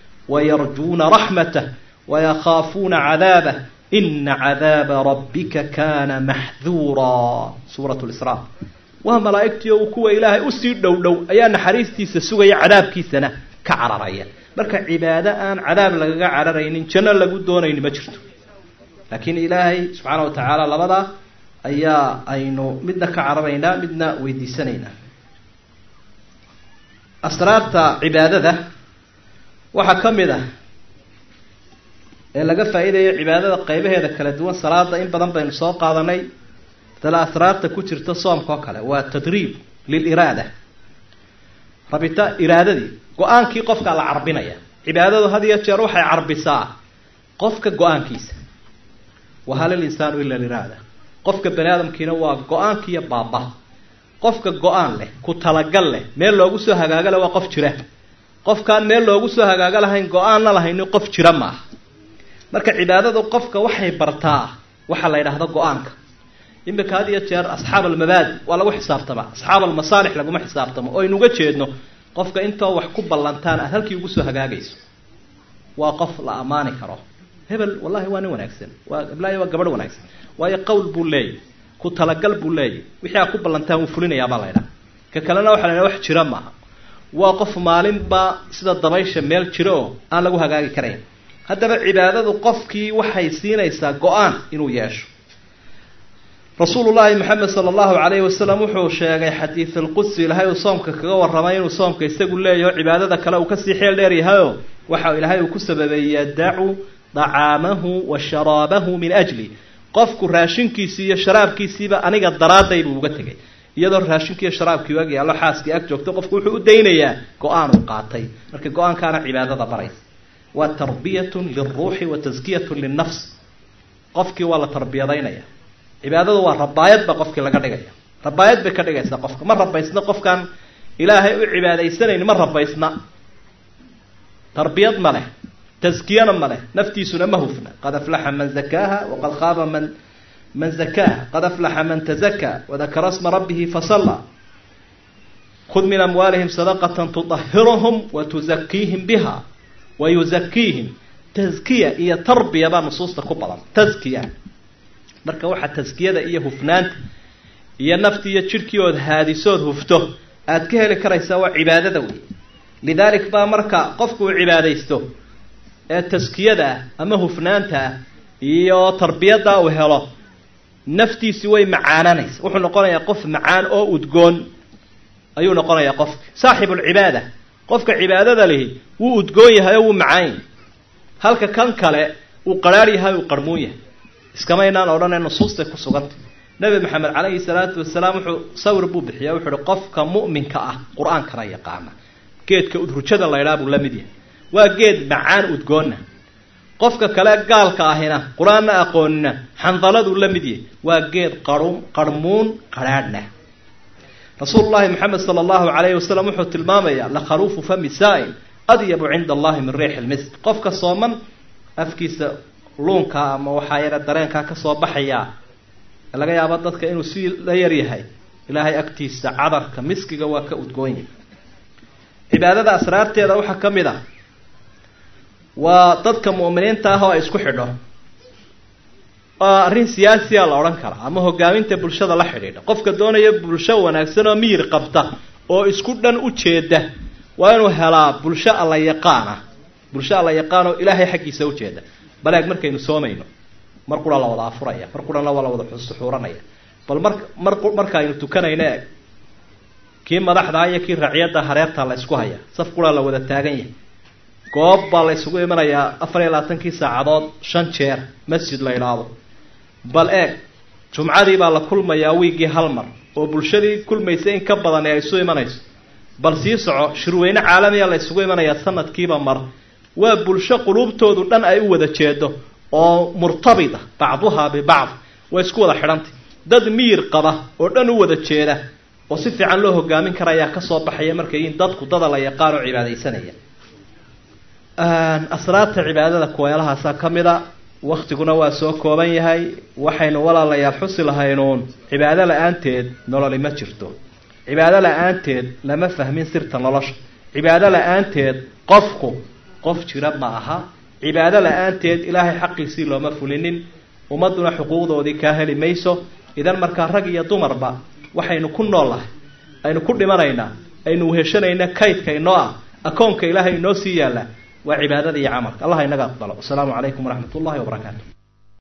ويرجون رحمته ويخافون عذابه إن عذاب ربك كان محذورا سورة الإسراء وملائكتي وكوا إلهي أسير دو دو أيان حريستي سسوغي عذاب كيسنا كعررية مركا عبادة آن عذاب لغا عررين جنة لغو دونين مجرد لكن إلهي سبحانه وتعالى لبدا أيا أينو مدنا كعررينا مدنا ويدي سنينا أسرارت عبادة ده وحكم ده ee laga faa'iideeyo cibaadada qaybaheeda kala duwan salaada in badan baynu soo qaadanay tala asraarta ku jirta soomka oo kale waa tadriib lil iraada rabita iraadadii go'aankii qofka la carbinaya cibaadadu had iyo jeer waxay carbisaa qofka go'aankiisa wahal al insaanu illa iraada qofka bani aadamkiina waa go'aankiya baaba qofka go'aan leh ku talagal leh meel loogu soo hagaagala waa qof jira qofkaan meel loogu soo hagaagalahayn go'aanna lahayn qof jira ma marka cibaadadu qofka waxay bartaa waxa la yiraahdo go'aanka imika had iyo jeer asxaab al-mabaadi waa lagu xisaabtama asxaab al-masaalix lagu ma xisaabtamo oo inuga jeedno qofka inta wax ku ballantaan halkii ugu soo hagaagayso waa qof la amaani karo hebel wallahi waa nin wanaagsan waa iblaahi waa gabadh wanaagsan waayo qowl buu leeyahay ku talagal buu leeyahay wixii ku ballantaan uu fulinayaa baa la yiraahdaa ka kalena waxa la wax jira ma waa qof maalinba sida dabaysha meel jiro aan lagu hagaagi karayn haddaba cibaadadu qofkii waxay siinaysaa go'aan inuu yeesho rasuulullaahi maxamed sala allahu calayhi wasalam wuxuu sheegay xadiid alqudsi ilaahay uu soomka kaga warramay inuu soomka isagu leeyaho cibaadada kale uu kasii xeel dheer yahayo waxa ilaahay uu ku sababeeyey yadacu dacaamahu wa sharaabahu min ajli qofku raashinkiisii iyo sharaabkiisiiba aniga daraadday buu uga tegay iyadoo raashinkii iyo sharaabkii waagi allo xaaskii ag joogto qofku wuxuu u daynayaa go'aan uu qaatay marka go'aankaana cibaadada baraysa وتربية للروح وتزكية للنفس قفك ولا تربية دينيا عبادة وربايات بقفك لقد جاية ربايات بكذا جاية قفك مرة بيسنا قف كان إلهي عبادة يسنين مرة بيسنا تربية مله تزكية مله نفتي سنمه فينا قد أفلح من زكاها وقد خاب من من زكاها قد أفلح من تزكى وذكر اسم ربه فصلى خذ من أموالهم صدقة تطهرهم وتزكيهم بها ويزكيهم تزكية هي تربية بقى نصوص تقبلا تزكية مركا واحد تزكية هي هفنانت هي نفتي هي تشركي وهذه سود هفته أتكيه لك ريسا عبادة دوي لذلك بقى مركا قفكوا عبادة يستو ee taskiyada ama hufnaanta iyo tarbiyada uu helo naftiisi way macaananaysa wuxuu noqonayaa qof macaan oo udgoon ayuu noqonayaa qof saaxibul cibaada qofka cibaadada leh wuu udgoon yahay oo wuu macaan halka kan kale uu qaraar yahay uu qarmuun yahay iskama inaan odhanay nusuusta ku sugantay nabi maxamed calayhi salaatu wasalaam wuxuu sawir buu bixiyaa wuxuu qofka mu'minka ah quraanka yaqaana geedka udrujada la yiraahdo la mid yahay waa geed macaan udgoonna qofka kale gaalka ahina quraanna aqoonna xandaladu la mid yahay waa geed qarum qarmuun qaraadna rasuulullaahi maxamed sallallahu alayhi wasallam wuxuu tilmaamayaa la kharufu fami saa'il adyabu 'inda allahi min riih al-misk qofka sooman afkiisa loonka ama waxa yara dareenka ka soo baxaya laga yaabo dadka inuu si la yar yahay ilaahay agtiisa cadarka miskiga waa ka udgoon yahay cibaadada asraarteeda waxa kamid ah waa dadka muuminiinta ah oo ay isku xidho arrin siyaasi ah la oran kara ama hogaaminta bulshada la xidhiidha qofka doonaya bulsho wanaagsan oo miyir qabta oo isku dhan u jeeda waa inuu helaa bulsho alla yaqaan bulsho alla yaqaan oo ilaahay xaqiisa u jeeda balaag markaynu soomayno mar qura la wada afuraya mar qura la wada xusuuranaya bal mar mar markaynu tukanayna kii madaxda iyo kii raaciyada hareerta la isku haya saf qura la wada taagan yahay goob baa la isugu imanayaa afar iyo labaatan saacadood shan jeer masjid la ilaado bal eeg jumcadii baa la kulmayaa wiigii hal mar oo bulshadii kulmaysa in ka badan ay isu imanayso bal sii soco shirweyne caalami ah la isugu imanayaa sanadkiiba mar waa bulsho qulubtoodu dhan ay u wada jeedo oo murtabida bacduha bi bacd way isku wada xidhantay dad miir qaba oo dhan u wada jeeda oo si fiican loo hogaamin karaya ka soo baxaya markay in dadku dada la yaqaan oo cibaadeysanaya aan asraarta cibaadada kuweelahaasa kamida waqtiguna waa soo kooban yahay waxaynu walaalayaal xusi lahaynoon cibaado la'aanteed nolol ma jirto cibaado la'aanteed lama fahmin sirta nolosha cibaado la'aanteed qofku qof jira ma aha cibaado la'aanteed ilaahay xaqiisii looma fulinin ummaduna xuquuqdoodii ka heli mayso idan marka rag iyo dumarba waxaynu ku noolahay aynu ku dhimanaynaa aynu heshanayna kaydka inoo ah akoonka ilaahay inoo sii yaala وعبادة يا عمر الله ينقى الطلب. السلام عليكم ورحمة الله وبركاته.